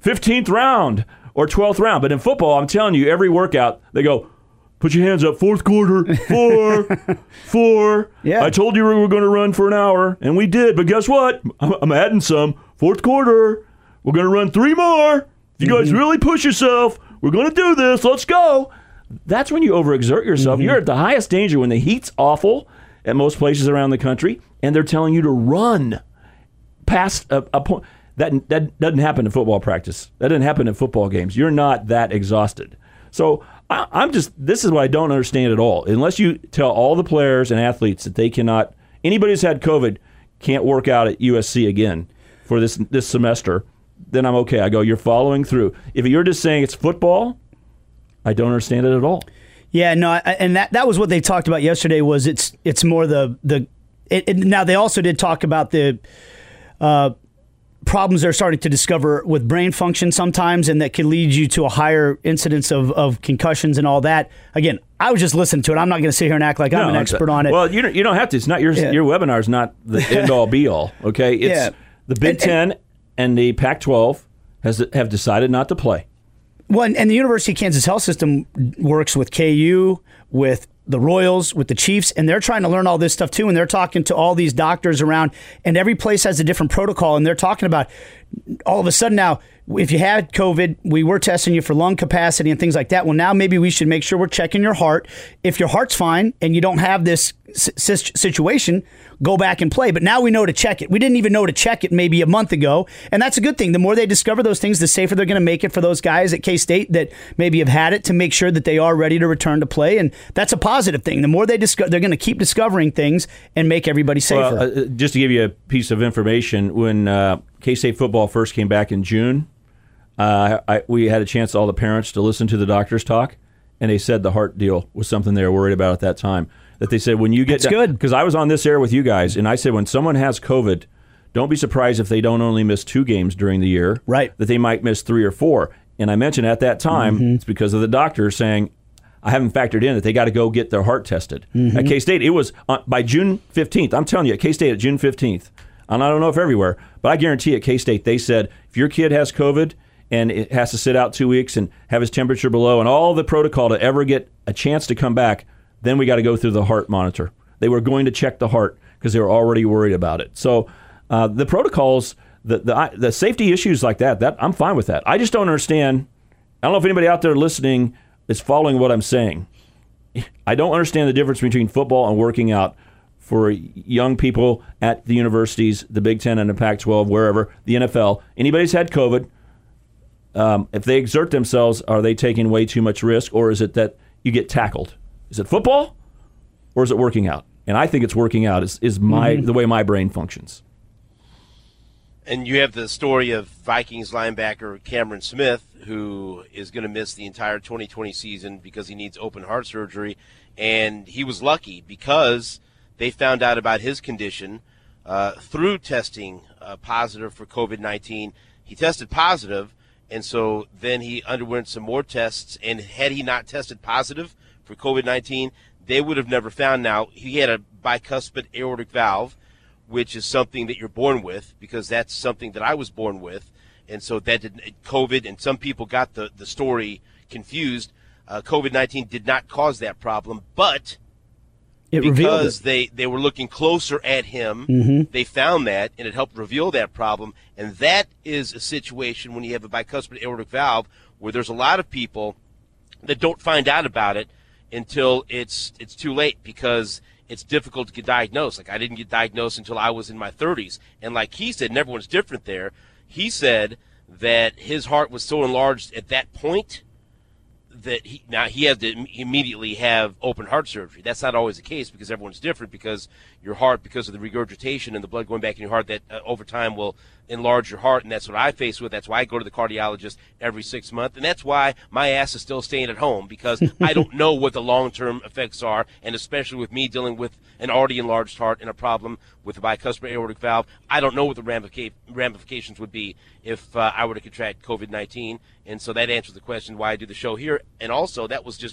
or 12th round? But in football, I'm telling you, every workout, they go, put your hands up, fourth quarter, 4. Yeah. I told you we were going to run for an hour, and we did. But guess what? I'm adding some. Fourth quarter, we're going to run 3 more. If you guys really push yourself, we're going to do this. Let's go. That's when you overexert yourself. You're at the highest danger when the heat's awful at most places around the country, and they're telling you to run past a point. That doesn't happen in football practice. That doesn't happen in football games. You're not that exhausted. So this is what I don't understand at all. Unless you tell all the players and athletes that they cannot, anybody who's had COVID can't work out at USC again for this semester, then I'm okay. I go, you're following through. If you're just saying it's football, I don't understand it at all. Yeah, no, and that was what they talked about yesterday. Was it's more now they also did talk about the problems they're starting to discover with brain function sometimes, and that can lead you to a higher incidence of concussions and all that. Again, I was just listening to it. I'm not going to sit here and act like I'm an expert on it. Well, you don't have to. It's not your webinar is not the end all be all. Okay, it's the Big Ten and the Pac-12 have decided not to play. Well, and the University of Kansas Health System works with KU, with the Royals, with the Chiefs, and they're trying to learn all this stuff too, and they're talking to all these doctors around, and every place has a different protocol, and they're talking about all of a sudden now, if you had COVID, we were testing you for lung capacity and things like that. Well, now maybe we should make sure we're checking your heart. If your heart's fine and you don't have this situation, go back and play. But now we know to check it. We didn't even know to check it maybe a month ago, and that's a good thing. The more they discover those things, the safer they're going to make it for those guys at K-State that maybe have had it, to make sure that they are ready to return to play, and that's a positive thing. The more they discover, they're going to keep discovering things and make everybody safer. Well, just to give you a piece of information, when K-State football first came back in June, we had a chance, all the parents, to listen to the doctors talk, and they said the heart deal was something they were worried about at that time. That they said, when you get good, because I was on this air with you guys, and I said, when someone has COVID, don't be surprised if they don't only miss 2 games during the year, right? That they might miss 3 or 4. And I mentioned at that time, it's because of the doctors saying, I haven't factored in that they got to go get their heart tested. At K-State, it was by June 15th. I'm telling you, at K-State at June 15th, and I don't know if everywhere, but I guarantee at K-State they said if your kid has COVID and it has to sit out 2 weeks and have his temperature below and all the protocol to ever get a chance to come back, then we got to go through the heart monitor. They were going to check the heart because they were already worried about it. So the protocols, the safety issues like that I'm fine with that. I just don't understand. I don't know if anybody out there listening is following what I'm saying. I don't understand the difference between football and working out for young people at the universities, the Big Ten and the Pac-12, wherever, the NFL. Anybody's had COVID. If they exert themselves, are they taking way too much risk, or is it that you get tackled? Is it football, or is it working out? And I think it's working out is the way my brain functions. And you have the story of Vikings linebacker Cameron Smith, who is going to miss the entire 2020 season because he needs open heart surgery. And he was lucky because they found out about his condition through testing positive for COVID-19. He tested positive, and so then he underwent some more tests. And had he not tested positive for COVID-19, they would have never found. Now, he had a bicuspid aortic valve, which is something that you're born with, because that's something that I was born with. And so that COVID, and some people got the story confused. COVID-19 did not cause that problem, but because they were looking closer at him, they found that, and it helped reveal that problem. And that is a situation when you have a bicuspid aortic valve where there's a lot of people that don't find out about it until it's too late, because it's difficult to get diagnosed. Like, I didn't get diagnosed until I was in my 30s. And like he said, and everyone's different there, he said that his heart was so enlarged at that point that he had to immediately have open heart surgery. That's not always the case, because everyone's different, because your heart, because of the regurgitation and the blood going back in your heart, that over time will enlarge your heart. And that's what I face with. That's why I go to the cardiologist every 6 months. And that's why my ass is still staying at home, because I don't know what the long-term effects are. And especially with me dealing with an already enlarged heart and a problem with a bicuspid aortic valve, I don't know what the ramifications would be if I were to contract COVID-19. And so that answers the question why I do the show here. And also, that was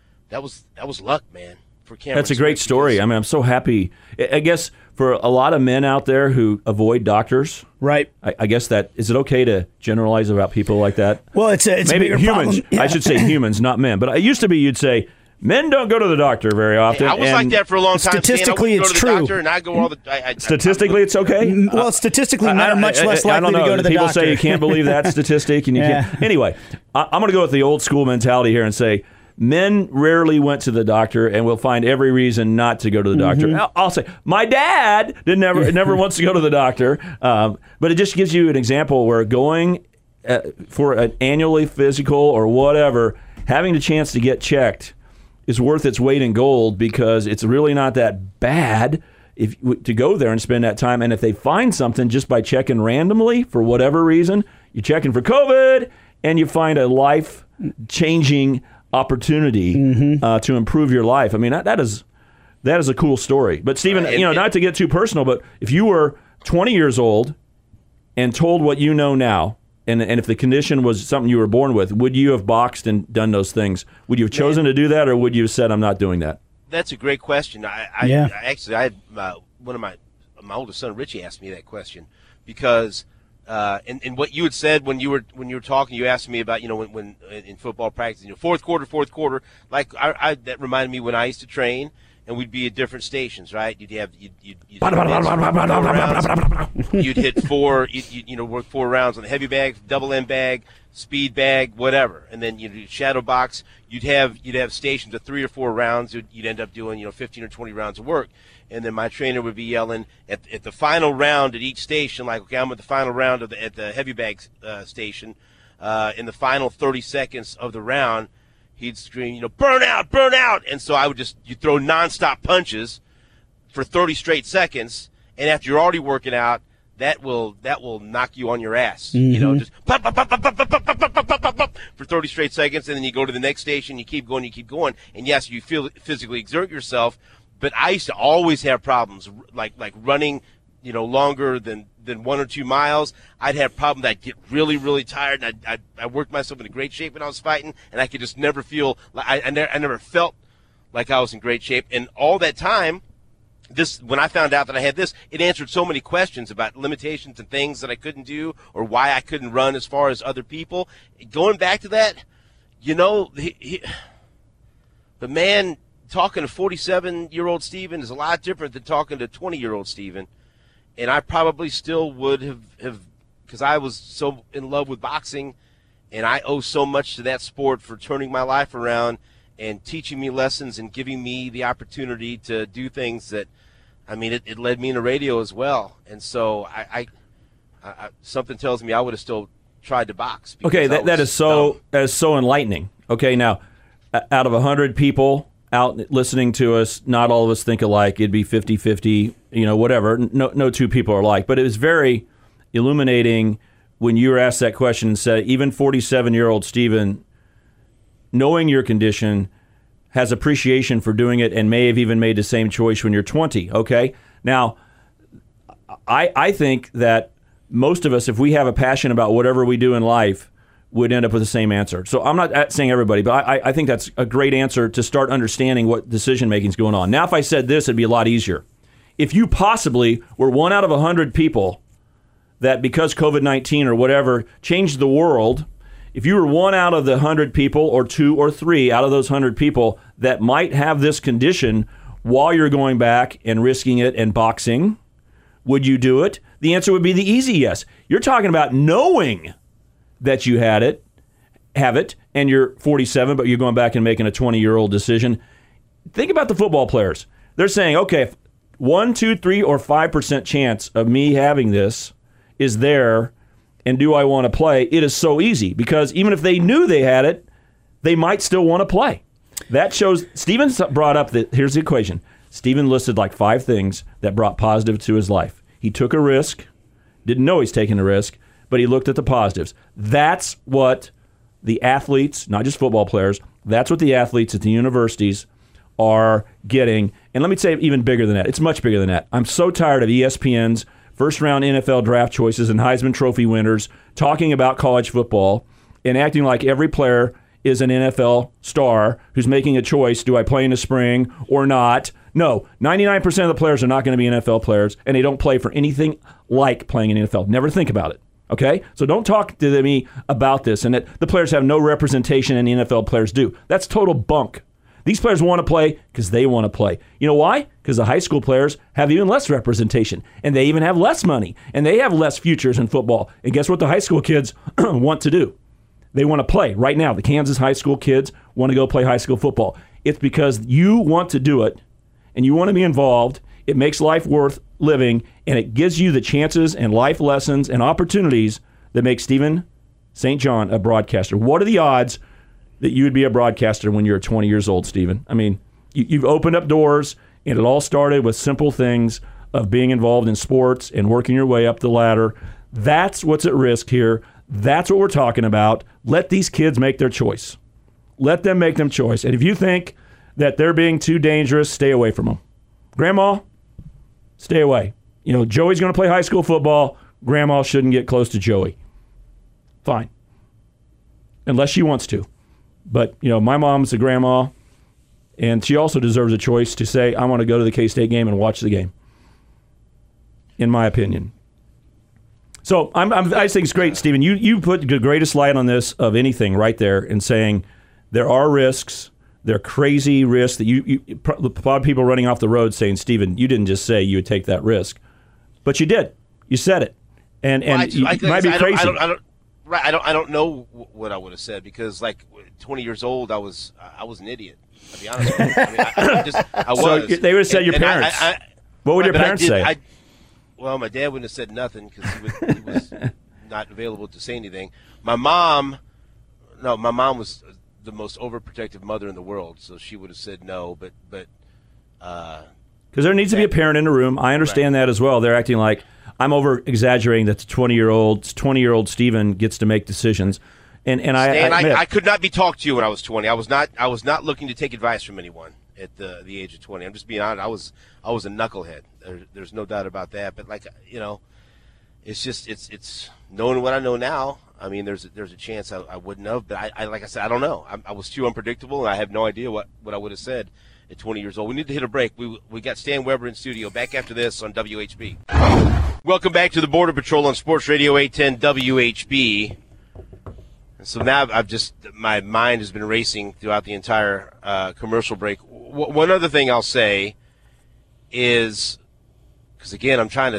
luck, man. For Cameron That's a great story. I mean, I'm so happy. I guess for a lot of men out there who avoid doctors, right? I guess that is it okay to generalize about people like that? Well, it's maybe a humans. Yeah. I should say humans, not men. But it used to be you'd say men don't go to the doctor very often. I was like that for a long time. Statistically, it's true. And I go all the. Statistically, it's okay. Well, statistically, men are much less likely to go to the people doctor. People say you can't believe that statistic, and you can't. Anyway, I'm going to go with the old school mentality here and say, men rarely went to the doctor, and will find every reason not to go to the doctor. I'll say, my dad never wants to go to the doctor, but it just gives you an example where going for an annually physical or whatever, having the chance to get checked is worth its weight in gold, because it's really not that bad to go there and spend that time. And if they find something just by checking randomly for whatever reason, you're checking for COVID, and you find a life-changing opportunity to improve your life. I mean, that is a cool story. But Stephen, not to get too personal, but if you were 20 years old and told what you know now, and if the condition was something you were born with, would you have boxed and done those things? Would you have chosen to do that, or would you have said, I'm not doing that? That's a great question. I had one of my oldest son, Richie, asked me that question, because and what you had said when you were talking, you asked me about, when in football practice, fourth quarter, like I that reminded me when I used to train, and we'd be at different stations, right? You'd hit four, work 4 rounds on the heavy bag, double end bag, speed bag, whatever, and then you'd shadow box. You'd have stations of 3 or 4 rounds. You'd end up doing 15 or 20 rounds of work, and then my trainer would be yelling at the final round at each station, like, okay, I'm at the final round at the heavy bag station. In the final 30 seconds of the round, he'd scream, burn out. And so I would you throw nonstop punches for 30 straight seconds. And after you're already working out, that will knock you on your ass. Just pop, pop, pop, pop, pop, pop, pop, pop, pop, pop, for 30 straight seconds. And then you go to the next station, you keep going. And yes, you physically exert yourself. But I used to always have problems like running, longer than 1 or 2 miles. I'd have problems. I'd get really, really tired, and I worked myself into great shape when I was fighting, and I could just never feel like I never felt like I was in great shape. And all that time, when I found out that I had this, it answered so many questions about limitations and things that I couldn't do or why I couldn't run as far as other people. Going back to that, the man talking to 47-year-old Steven is a lot different than talking to 20-year-old Steven. And I probably still would have because I was so in love with boxing, and I owe so much to that sport for turning my life around and teaching me lessons and giving me the opportunity to do things that, it led me into radio as well. And so I something tells me I would have still tried to box. Okay, that is so enlightening. Okay, now, out of 100 people out listening to us, not all of us think alike. It'd be 50-50, whatever. No two people are alike. But it was very illuminating when you were asked that question and said, even 47-year-old Steven, knowing your condition, has appreciation for doing it and may have even made the same choice when you're 20, okay? Now, I think that most of us, if we have a passion about whatever we do in life, would end up with the same answer. So I'm not saying everybody, but I think that's a great answer to start understanding what decision-making is going on. Now, if I said this, it'd be a lot easier. If you possibly were 1 out of 100 people that because COVID-19 or whatever changed the world, if you were 1 out of the 100 people or 2 or 3 out of those 100 people that might have this condition while you're going back and risking it and boxing, would you do it? The answer would be the easy yes. You're talking about knowing that you have it, and you're 47, but you're going back and making a 20-year-old decision. Think about the football players. They're saying, okay, if 1, 2, 3, or 5% chance of me having this is there, and do I want to play? It is so easy, because even if they knew they had it, they might still want to play. That shows, Steven brought up here's the equation. Steven listed like 5 things that brought positive to his life. He took a risk, didn't know he's taking a risk, but he looked at the positives. That's what the athletes, not just football players, that's what the athletes at the universities are getting. And let me say even bigger than that. It's much bigger than that. I'm so tired of ESPN's first-round NFL draft choices and Heisman Trophy winners talking about college football and acting like every player is an NFL star who's making a choice. Do I play in the spring or not? No, 99% of the players are not going to be NFL players, and they don't play for anything like playing in the NFL. Never think about it. Okay? So don't talk to me about this and that the players have no representation and the NFL players do. That's total bunk. These players want to play because they want to play. You know why? Because the high school players have even less representation, and they even have less money, and they have less futures in football. And guess what the high school kids want to do? They want to play. Right now, the Kansas high school kids want to go play high school football. It's because you want to do it, and you want to be involved. It makes life worth living, and it gives you the chances and life lessons and opportunities that make Steven St. John a broadcaster. What are the odds that you would be a broadcaster when you're 20 years old, Steven? I mean, you've opened up doors, and it all started with simple things of being involved in sports and working your way up the ladder. That's what's at risk here. That's what we're talking about. Let these kids make their choice. Let them make their choice. And if you think that they're being too dangerous, stay away from them. Grandma, stay away. Joey's going to play high school football. Grandma shouldn't get close to Joey. Fine. Unless she wants to. But, my mom's a grandma, and she also deserves a choice to say, I want to go to the K-State game and watch the game, in my opinion. So I think it's great, Steven. You put the greatest light on this of anything right there in saying there are risks. They're crazy risks that a lot of people running off the road saying, Steven, you didn't just say you would take that risk. But you did. You said it. And you might be crazy. I don't know what I would have said because, 20 years old, I was an idiot. I'll be honest with you. I was. So they would have said your parents. What would your parents say? Well, my dad wouldn't have said nothing because he was not available to say anything. My mom was the most overprotective mother in the world, so she would have said no. But because there needs to be a parent in the room. I understand that as well. They're acting like I'm over exaggerating that the 20-year-old Steven gets to make decisions. And I could not be talked to when I was 20. I was not looking to take advice from anyone at the age of 20. I'm just being honest. I was a knucklehead. There's no doubt about that. But it's just it's knowing what I know now. I mean, there's a chance I wouldn't have. But I like I said, I don't know. I was too unpredictable, and I have no idea what I would have said. at 20 years old. We need to hit a break. We got Stan Weber in studio. Back after this on WHB. Welcome back to the Border Patrol on Sports Radio 810 WHB. So now my mind has been racing throughout the entire commercial break. One other thing I'll say is, because again, I'm trying to,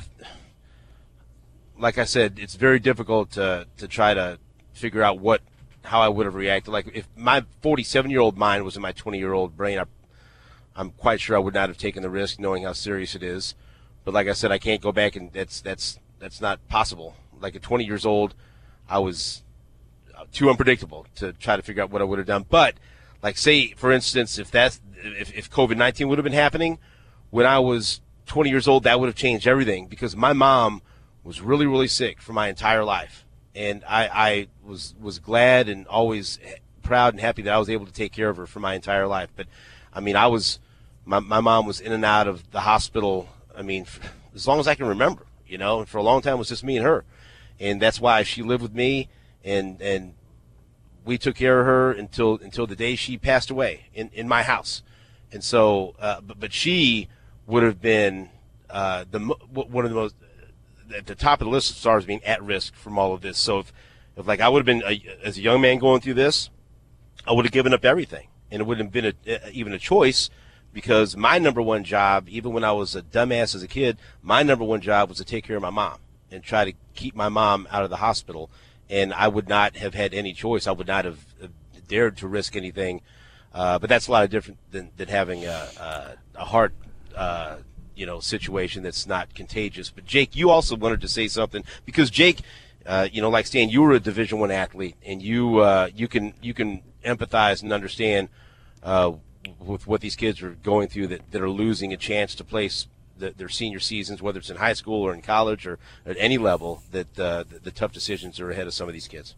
like I said, it's very difficult to try to figure out how I would have reacted. Like if my 47-year-old mind was in my 20-year-old brain, I'm quite sure I would not have taken the risk, knowing how serious it is. But like I said, I can't go back, and that's not possible. Like at 20 years old, I was too unpredictable to try to figure out what I would have done. But like, say for instance, if COVID-19 would have been happening when I was 20 years old, that would have changed everything, because my mom was really, really sick for my entire life, and I was glad and always proud and happy that I was able to take care of her for my entire life. But I mean, my mom was in and out of the hospital, I mean, as long as I can remember, and for a long time it was just me and her. And that's why she lived with me, and we took care of her until the day she passed away in my house. And so, but she would have been one of the most, at the top of the list as far as being at risk from all of this. So if like I would have been as a young man going through this, I would have given up everything, and it wouldn't have been even a choice. Because my number one job, even when I was a dumbass as a kid, my number one job was to take care of my mom and try to keep my mom out of the hospital. And I would not have had any choice. I would not have dared to risk anything. But that's a lot different than having a heart, situation that's not contagious. But Jake, you also wanted to say something, because Jake, like Stan, you were a Division I athlete, and you can empathize and understand with what these kids are going through, that are losing a chance to play their senior seasons, whether it's in high school or in college or at any level, that the tough decisions are ahead of some of these kids.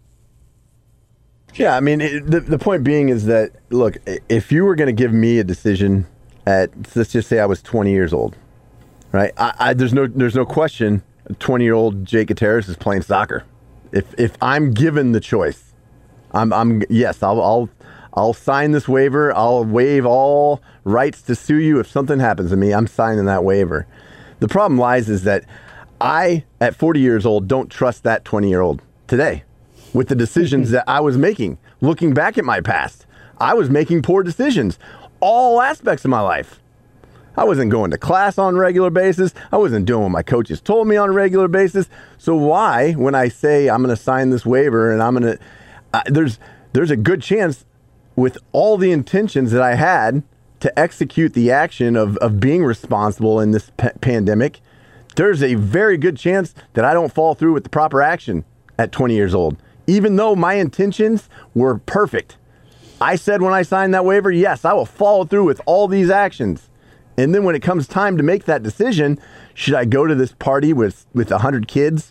Yeah, I mean, the point being is that, look, if you were going to give me a decision at, let's just say I was 20 years old, right? There's no question 20-year-old Jake Gutierrez is playing soccer. If I'm given the choice, yes, I'll sign this waiver. I'll waive all rights to sue you if something happens to me. I'm signing that waiver. The problem lies is that I, at 40 years old, don't trust that 20-year-old today with the decisions that I was making. Looking back at my past, I was making poor decisions, all aspects of my life. I wasn't going to class on a regular basis. I wasn't doing what my coaches told me on a regular basis. So why, when I say I'm going to sign this waiver and I'm going to, there's a good chance, with all the intentions that I had to execute the action of being responsible in this pandemic, there's a very good chance that I don't fall through with the proper action at 20 years old, even though my intentions were perfect. I said when I signed that waiver, yes, I will follow through with all these actions. And then when it comes time to make that decision, should I go to this party with 100 kids?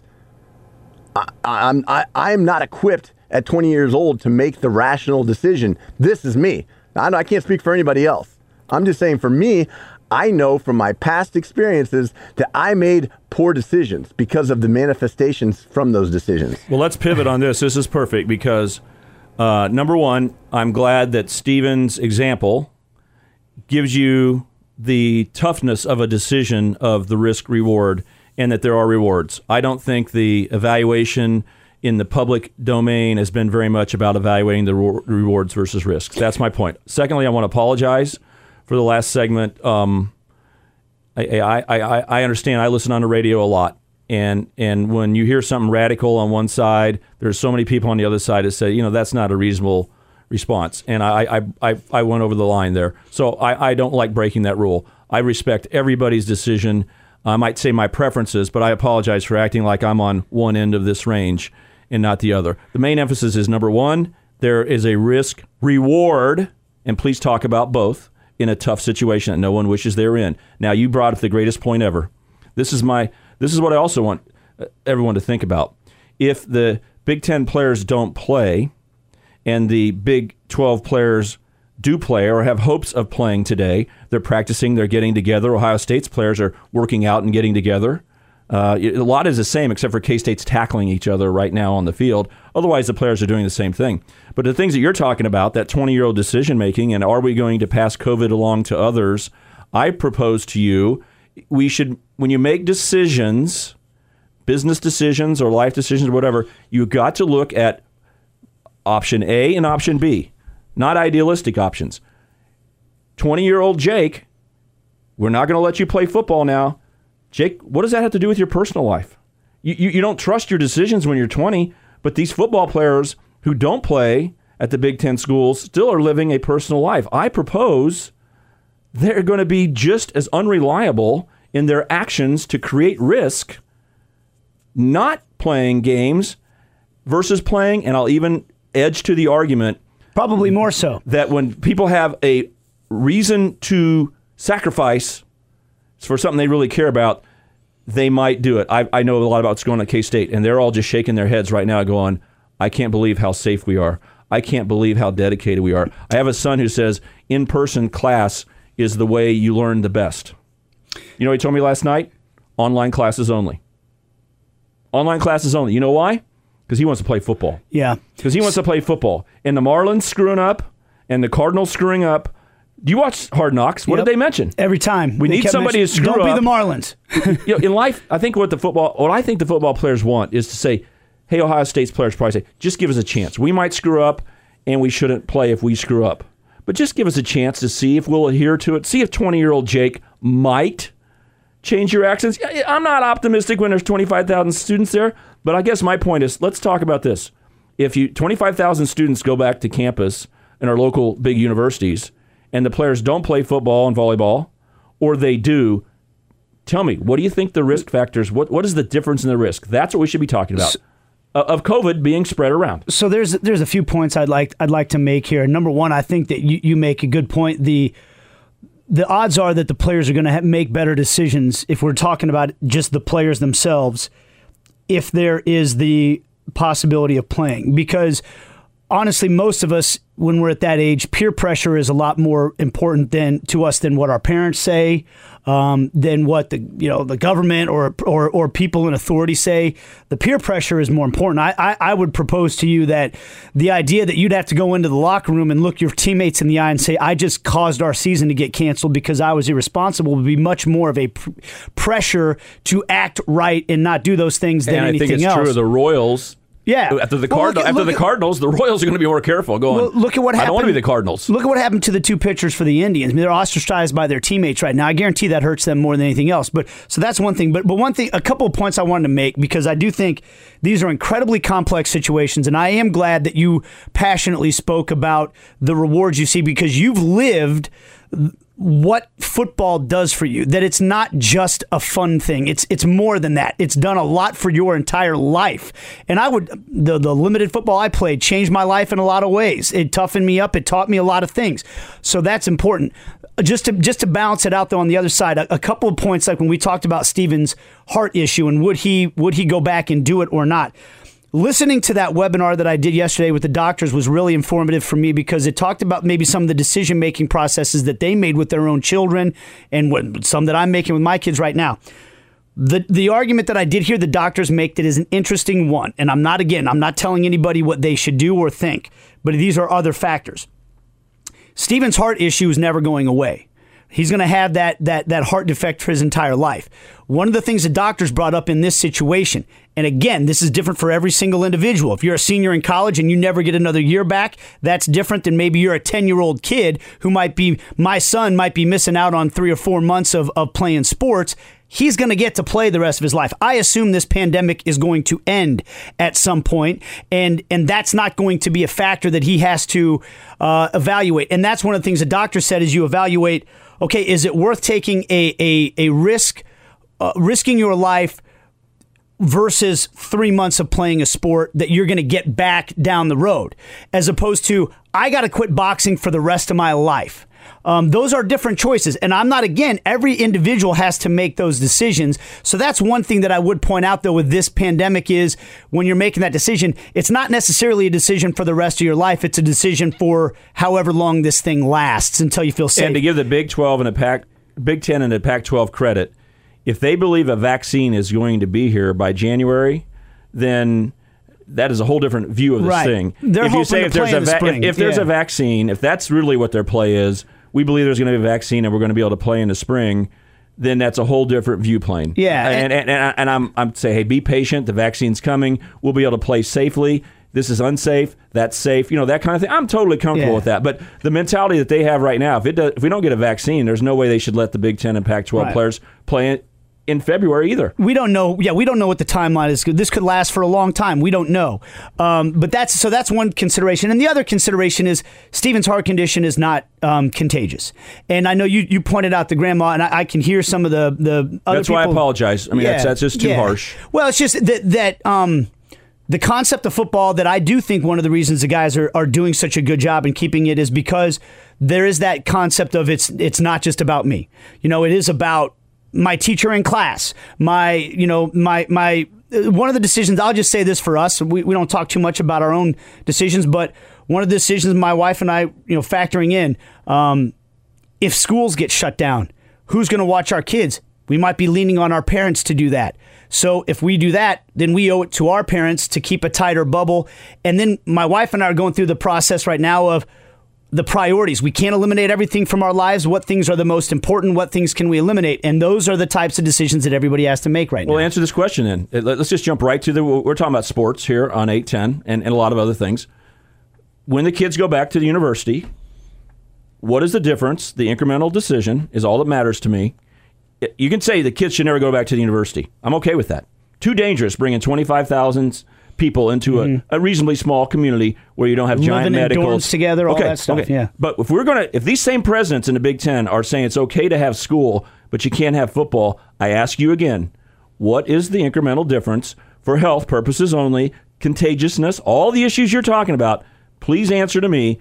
I'm not equipped at 20 years old to make the rational decision. This is me. I can't speak for anybody else. I'm just saying, for me, I know from my past experiences that I made poor decisions because of the manifestations from those decisions. Well, let's pivot on this. This is perfect because, number one, I'm glad that Steven's example gives you the toughness of a decision of the risk-reward, and that there are rewards. I don't think the evaluation in the public domain has been very much about evaluating the rewards versus risks. That's my point. Secondly, I want to apologize for the last segment. I understand. I listen on the radio a lot, and when you hear something radical on one side, there's so many people on the other side that say, that's not a reasonable response. And I went over the line there. So I don't like breaking that rule. I respect everybody's decision. I might say my preferences, but I apologize for acting like I'm on one end of this range and not the other. The main emphasis is, number one, there is a risk reward, and please talk about both, in a tough situation that no one wishes they're in. Now, you brought up the greatest point ever. This is what I also want everyone to think about. If the Big Ten players don't play and the Big 12 players do play or have hopes of playing today, they're practicing, they're getting together. Ohio State's players are working out and getting together. A lot is the same except for K-State's tackling each other right now on the field. Otherwise, the players are doing the same thing. But the things that you're talking about, that 20-year-old decision-making, and are we going to pass COVID along to others, I propose to you, we should, when you make decisions, business decisions or life decisions or whatever, you've got to look at option A and option B, not idealistic options. 20-year-old Jake, we're not going to let you play football now. Jake, what does that have to do with your personal life? You don't trust your decisions when you're 20, but these football players who don't play at the Big Ten schools still are living a personal life. I propose they're going to be just as unreliable in their actions to create risk not playing games versus playing, and I'll even edge to the argument. Probably more so. That when people have a reason to sacrifice for something they really care about, they might do it. I know a lot about what's going on at K-State, and they're all just shaking their heads right now going, I can't believe how safe we are. I can't believe how dedicated we are. I have a son who says in-person class is the way you learn the best. You know what he told me last night? Online classes only. Online classes only. You know why? Because he wants to play football. Yeah. Because he wants to play football. And the Marlins screwing up and the Cardinals screwing up. Do you watch Hard Knocks? What did they mention? Every time. We need somebody to screw up. Don't be the Marlins. In life, I think what I think the football players want is to say, hey, Ohio State's players probably say, just give us a chance. We might screw up, and we shouldn't play if we screw up. But just give us a chance to see if we'll adhere to it. See if 20-year-old Jake might change your accents. I'm not optimistic when there's 25,000 students there, but I guess my point is, let's talk about this. If 25,000 students go back to campus in our local big universities, and the players don't play football and volleyball, or they do, tell me, what do you think the risk factors, what is the difference in the risk? That's what we should be talking about, of COVID being spread around. So there's a few points I'd like to make here. Number one, I think that you make a good point. The odds are that the players are going to make better decisions if we're talking about just the players themselves, if there is the possibility of playing. Because honestly, most of us, when we're at that age, peer pressure is a lot more important to us than what our parents say, than what the government or people in authority say. The peer pressure is more important. I would propose to you that the idea that you'd have to go into the locker room and look your teammates in the eye and say, I just caused our season to get canceled because I was irresponsible, would be much more of a pressure to act right and not do those things than anything else. And I think it's true of the Royals. Yeah. After the Cardinals, the Royals are going to be more careful. Look at what happened. I don't want to be the Cardinals. Look at what happened to the two pitchers for the Indians. I mean, they're ostracized by their teammates right now. I guarantee that hurts them more than anything else. So that's one thing. But one thing, a couple of points I wanted to make, because I do think these are incredibly complex situations, and I am glad that you passionately spoke about the rewards you see, because you've lived what football does for you, that it's not just a fun thing. It's more than that. It's done a lot for your entire life. And the limited football I played changed my life in a lot of ways. It toughened me up. It taught me a lot of things. So that's important. Just to balance it out, though, on the other side, a couple of points, like when we talked about Steven's heart issue and would he go back and do it or not. Listening to that webinar that I did yesterday with the doctors was really informative for me, because it talked about maybe some of the decision-making processes that they made with their own children and some that I'm making with my kids right now. The argument that I did hear the doctors make that is an interesting one, and I'm not telling anybody what they should do or think, but these are other factors. Steven's heart issue is never going away. He's going to have that heart defect for his entire life. One of the things the doctors brought up in this situation, and again, this is different for every single individual. If you're a senior in college and you never get another year back, that's different than maybe you're a 10-year-old kid who my son might be missing out on 3 or 4 months of playing sports. He's going to get to play the rest of his life. I assume this pandemic is going to end at some point, and that's not going to be a factor that he has to evaluate. And that's one of the things the doctor said, is you evaluate, okay, is it worth taking a risk, risking your life versus 3 months of playing a sport that you're going to get back down the road, as opposed to, I got to quit boxing for the rest of my life. Those are different choices. And every individual has to make those decisions. So that's one thing that I would point out, though, with this pandemic is when you're making that decision, it's not necessarily a decision for the rest of your life. It's a decision for however long this thing lasts until you feel safe. And to give the Big 12 and the Big 10 and the Pac-12 credit, If they believe a vaccine is going to be here by January, then that is a whole different view of this thing. They're hoping to play in the spring. If there's a vaccine, if that's really what their play is, we believe there's going to be a vaccine and we're going to be able to play in the spring, then that's a whole different viewplane. Yeah. And I'm saying, hey, be patient. The vaccine's coming. We'll be able to play safely. This is unsafe. That's safe. That kind of thing. I'm totally comfortable with that. But the mentality that they have right now, if we don't get a vaccine, there's no way they should let the Big Ten and Pac-12 players play in February either. We don't know. Yeah, we don't know what the timeline is. This could last for a long time. We don't know. But that's one consideration. And the other consideration is Stephen's heart condition is not contagious. And I know you pointed out the grandma, and I can hear some of the other That's people. why I apologize. I mean, that's just too harsh. Well, it's just that the concept of football, that I do think one of the reasons the guys are doing such a good job in keeping it is because there is that concept of it's not just about me. It is about my teacher in class, my one of the decisions. I'll just say this for us. We don't talk too much about our own decisions, but one of the decisions my wife and I, factoring in, if schools get shut down, who's going to watch our kids? We might be leaning on our parents to do that. So if we do that, then we owe it to our parents to keep a tighter bubble. And then my wife and I are going through the process right now of the priorities. We can't eliminate everything from our lives. What things are the most important? What things can we eliminate? And those are the types of decisions that everybody has to make right now. Well, answer this question then. Let's just jump right to we're talking about sports here on 810 and a lot of other things. When the kids go back to the university, what is the difference? The incremental decision is all that matters to me. You can say the kids should never go back to the university. I'm okay with that. Too dangerous bringing 25,000 people into a reasonably small community where you don't have giant medicals. Living in dorms together, all that stuff. Yeah. But if these same presidents in the Big Ten are saying it's okay to have school, but you can't have football, I ask you again, what is the incremental difference for health purposes only, contagiousness, all the issues you're talking about? Please answer to me.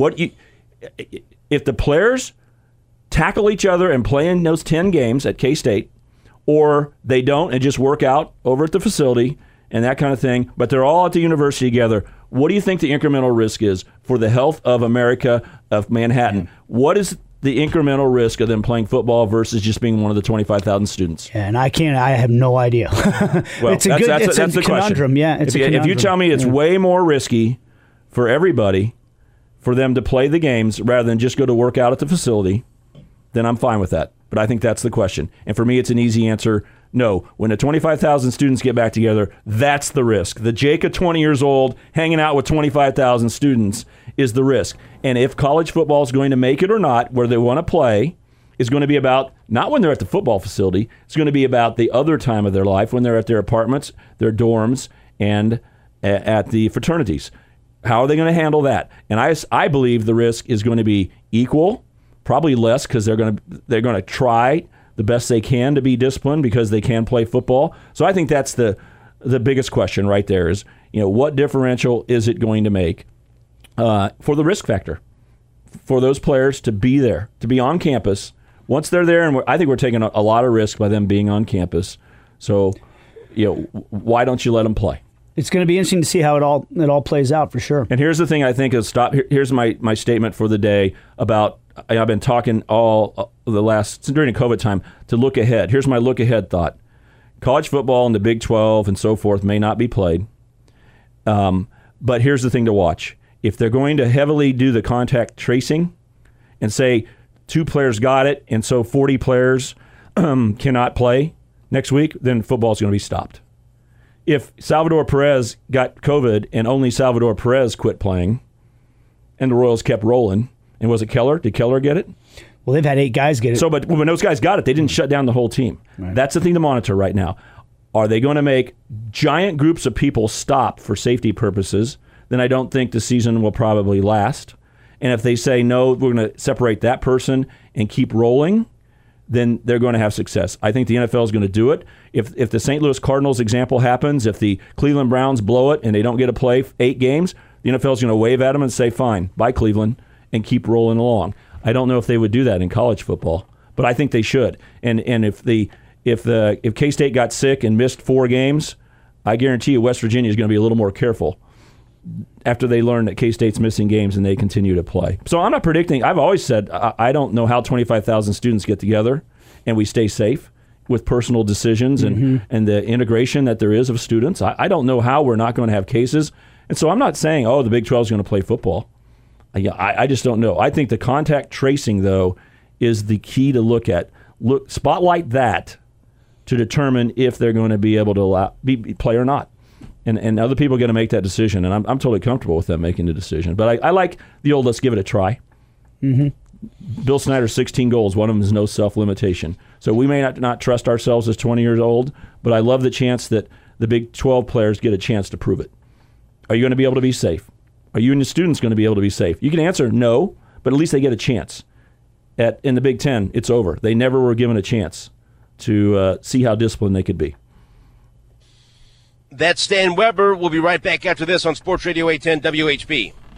If the players tackle each other and play in those 10 games at K-State, or they don't and just work out over at the facility and that kind of thing, but they're all at the university together, what do you think the incremental risk is for the health of America, of Manhattan? What is the incremental risk of them playing football versus just being one of the 25,000 students? Yeah, and I have no idea. Well, it's a conundrum. Yeah, it's a conundrum. If you tell me it's way more risky for everybody for them to play the games rather than just go to work out at the facility, then I'm fine with that. But I think that's the question. And for me, it's an easy answer. No, when the 25,000 students get back together, that's the risk. The Jake of 20 years old hanging out with 25,000 students is the risk. And if college football is going to make it or not, where they want to play, is going to be about not when they're at the football facility. It's going to be about the other time of their life when they're at their apartments, their dorms, and at the fraternities. How are they going to handle that? And I believe the risk is going to be equal, probably less, because they're going to try the best they can to be disciplined because they can play football. So I think that's the biggest question right there is, what differential is it going to make for the risk factor for those players to be there, to be on campus once they're there? And I think we're taking a lot of risk by them being on campus. So, why don't you let them play? It's going to be interesting to see how it all plays out for sure. And here's the thing I think is here's my statement for the day about, I've been talking all the during the COVID time to look ahead. Here's my look ahead thought. College football in the Big 12 and so forth may not be played. But here's the thing to watch. If they're going to heavily do the contact tracing and say 2 players got it and so 40 players cannot play next week, then football is going to be stopped. If Salvador Perez got COVID and only Salvador Perez quit playing and the Royals kept rolling, and was it Keller? Did Keller get it? Well, they've had 8 guys get it. So, but when those guys got it, they didn't shut down the whole team. Right. That's the thing to monitor right now. Are they going to make giant groups of people stop for safety purposes? Then I don't think the season will probably last. And if they say, no, we're going to separate that person and keep rolling, then they're going to have success. I think the NFL is going to do it. If the St. Louis Cardinals example happens, if the Cleveland Browns blow it and they don't get to play 8 games, the NFL is going to wave at them and say, fine, bye Cleveland, and keep rolling along. I don't know if they would do that in college football, but I think they should. And if K-State got sick and missed 4 games, I guarantee you West Virginia is going to be a little more careful after they learn that K-State's missing games and they continue to play. So I'm not predicting. I've always said I don't know how 25,000 students get together and we stay safe with personal decisions and the integration that there is of students. I don't know how we're not going to have cases. And so I'm not saying, the Big 12 is going to play football. I just don't know. I think the contact tracing, though, is the key to look at. Spotlight that to determine if they're going to be able to play or not. And other people are going to make that decision. And I'm totally comfortable with them making the decision. But I like the old let's give it a try. Mm-hmm. Bill Snyder's 16 goals. One of them is no self-limitation. So we may not trust ourselves as 20 years old, but I love the chance that the Big 12 players get a chance to prove it. Are you going to be able to be safe? Are you and the students going to be able to be safe? You can answer no, but at least they get a chance. In the Big 10, it's over. They never were given a chance to see how disciplined they could be. That's Stan Weber. We'll be right back after this on Sports Radio 810 WHB.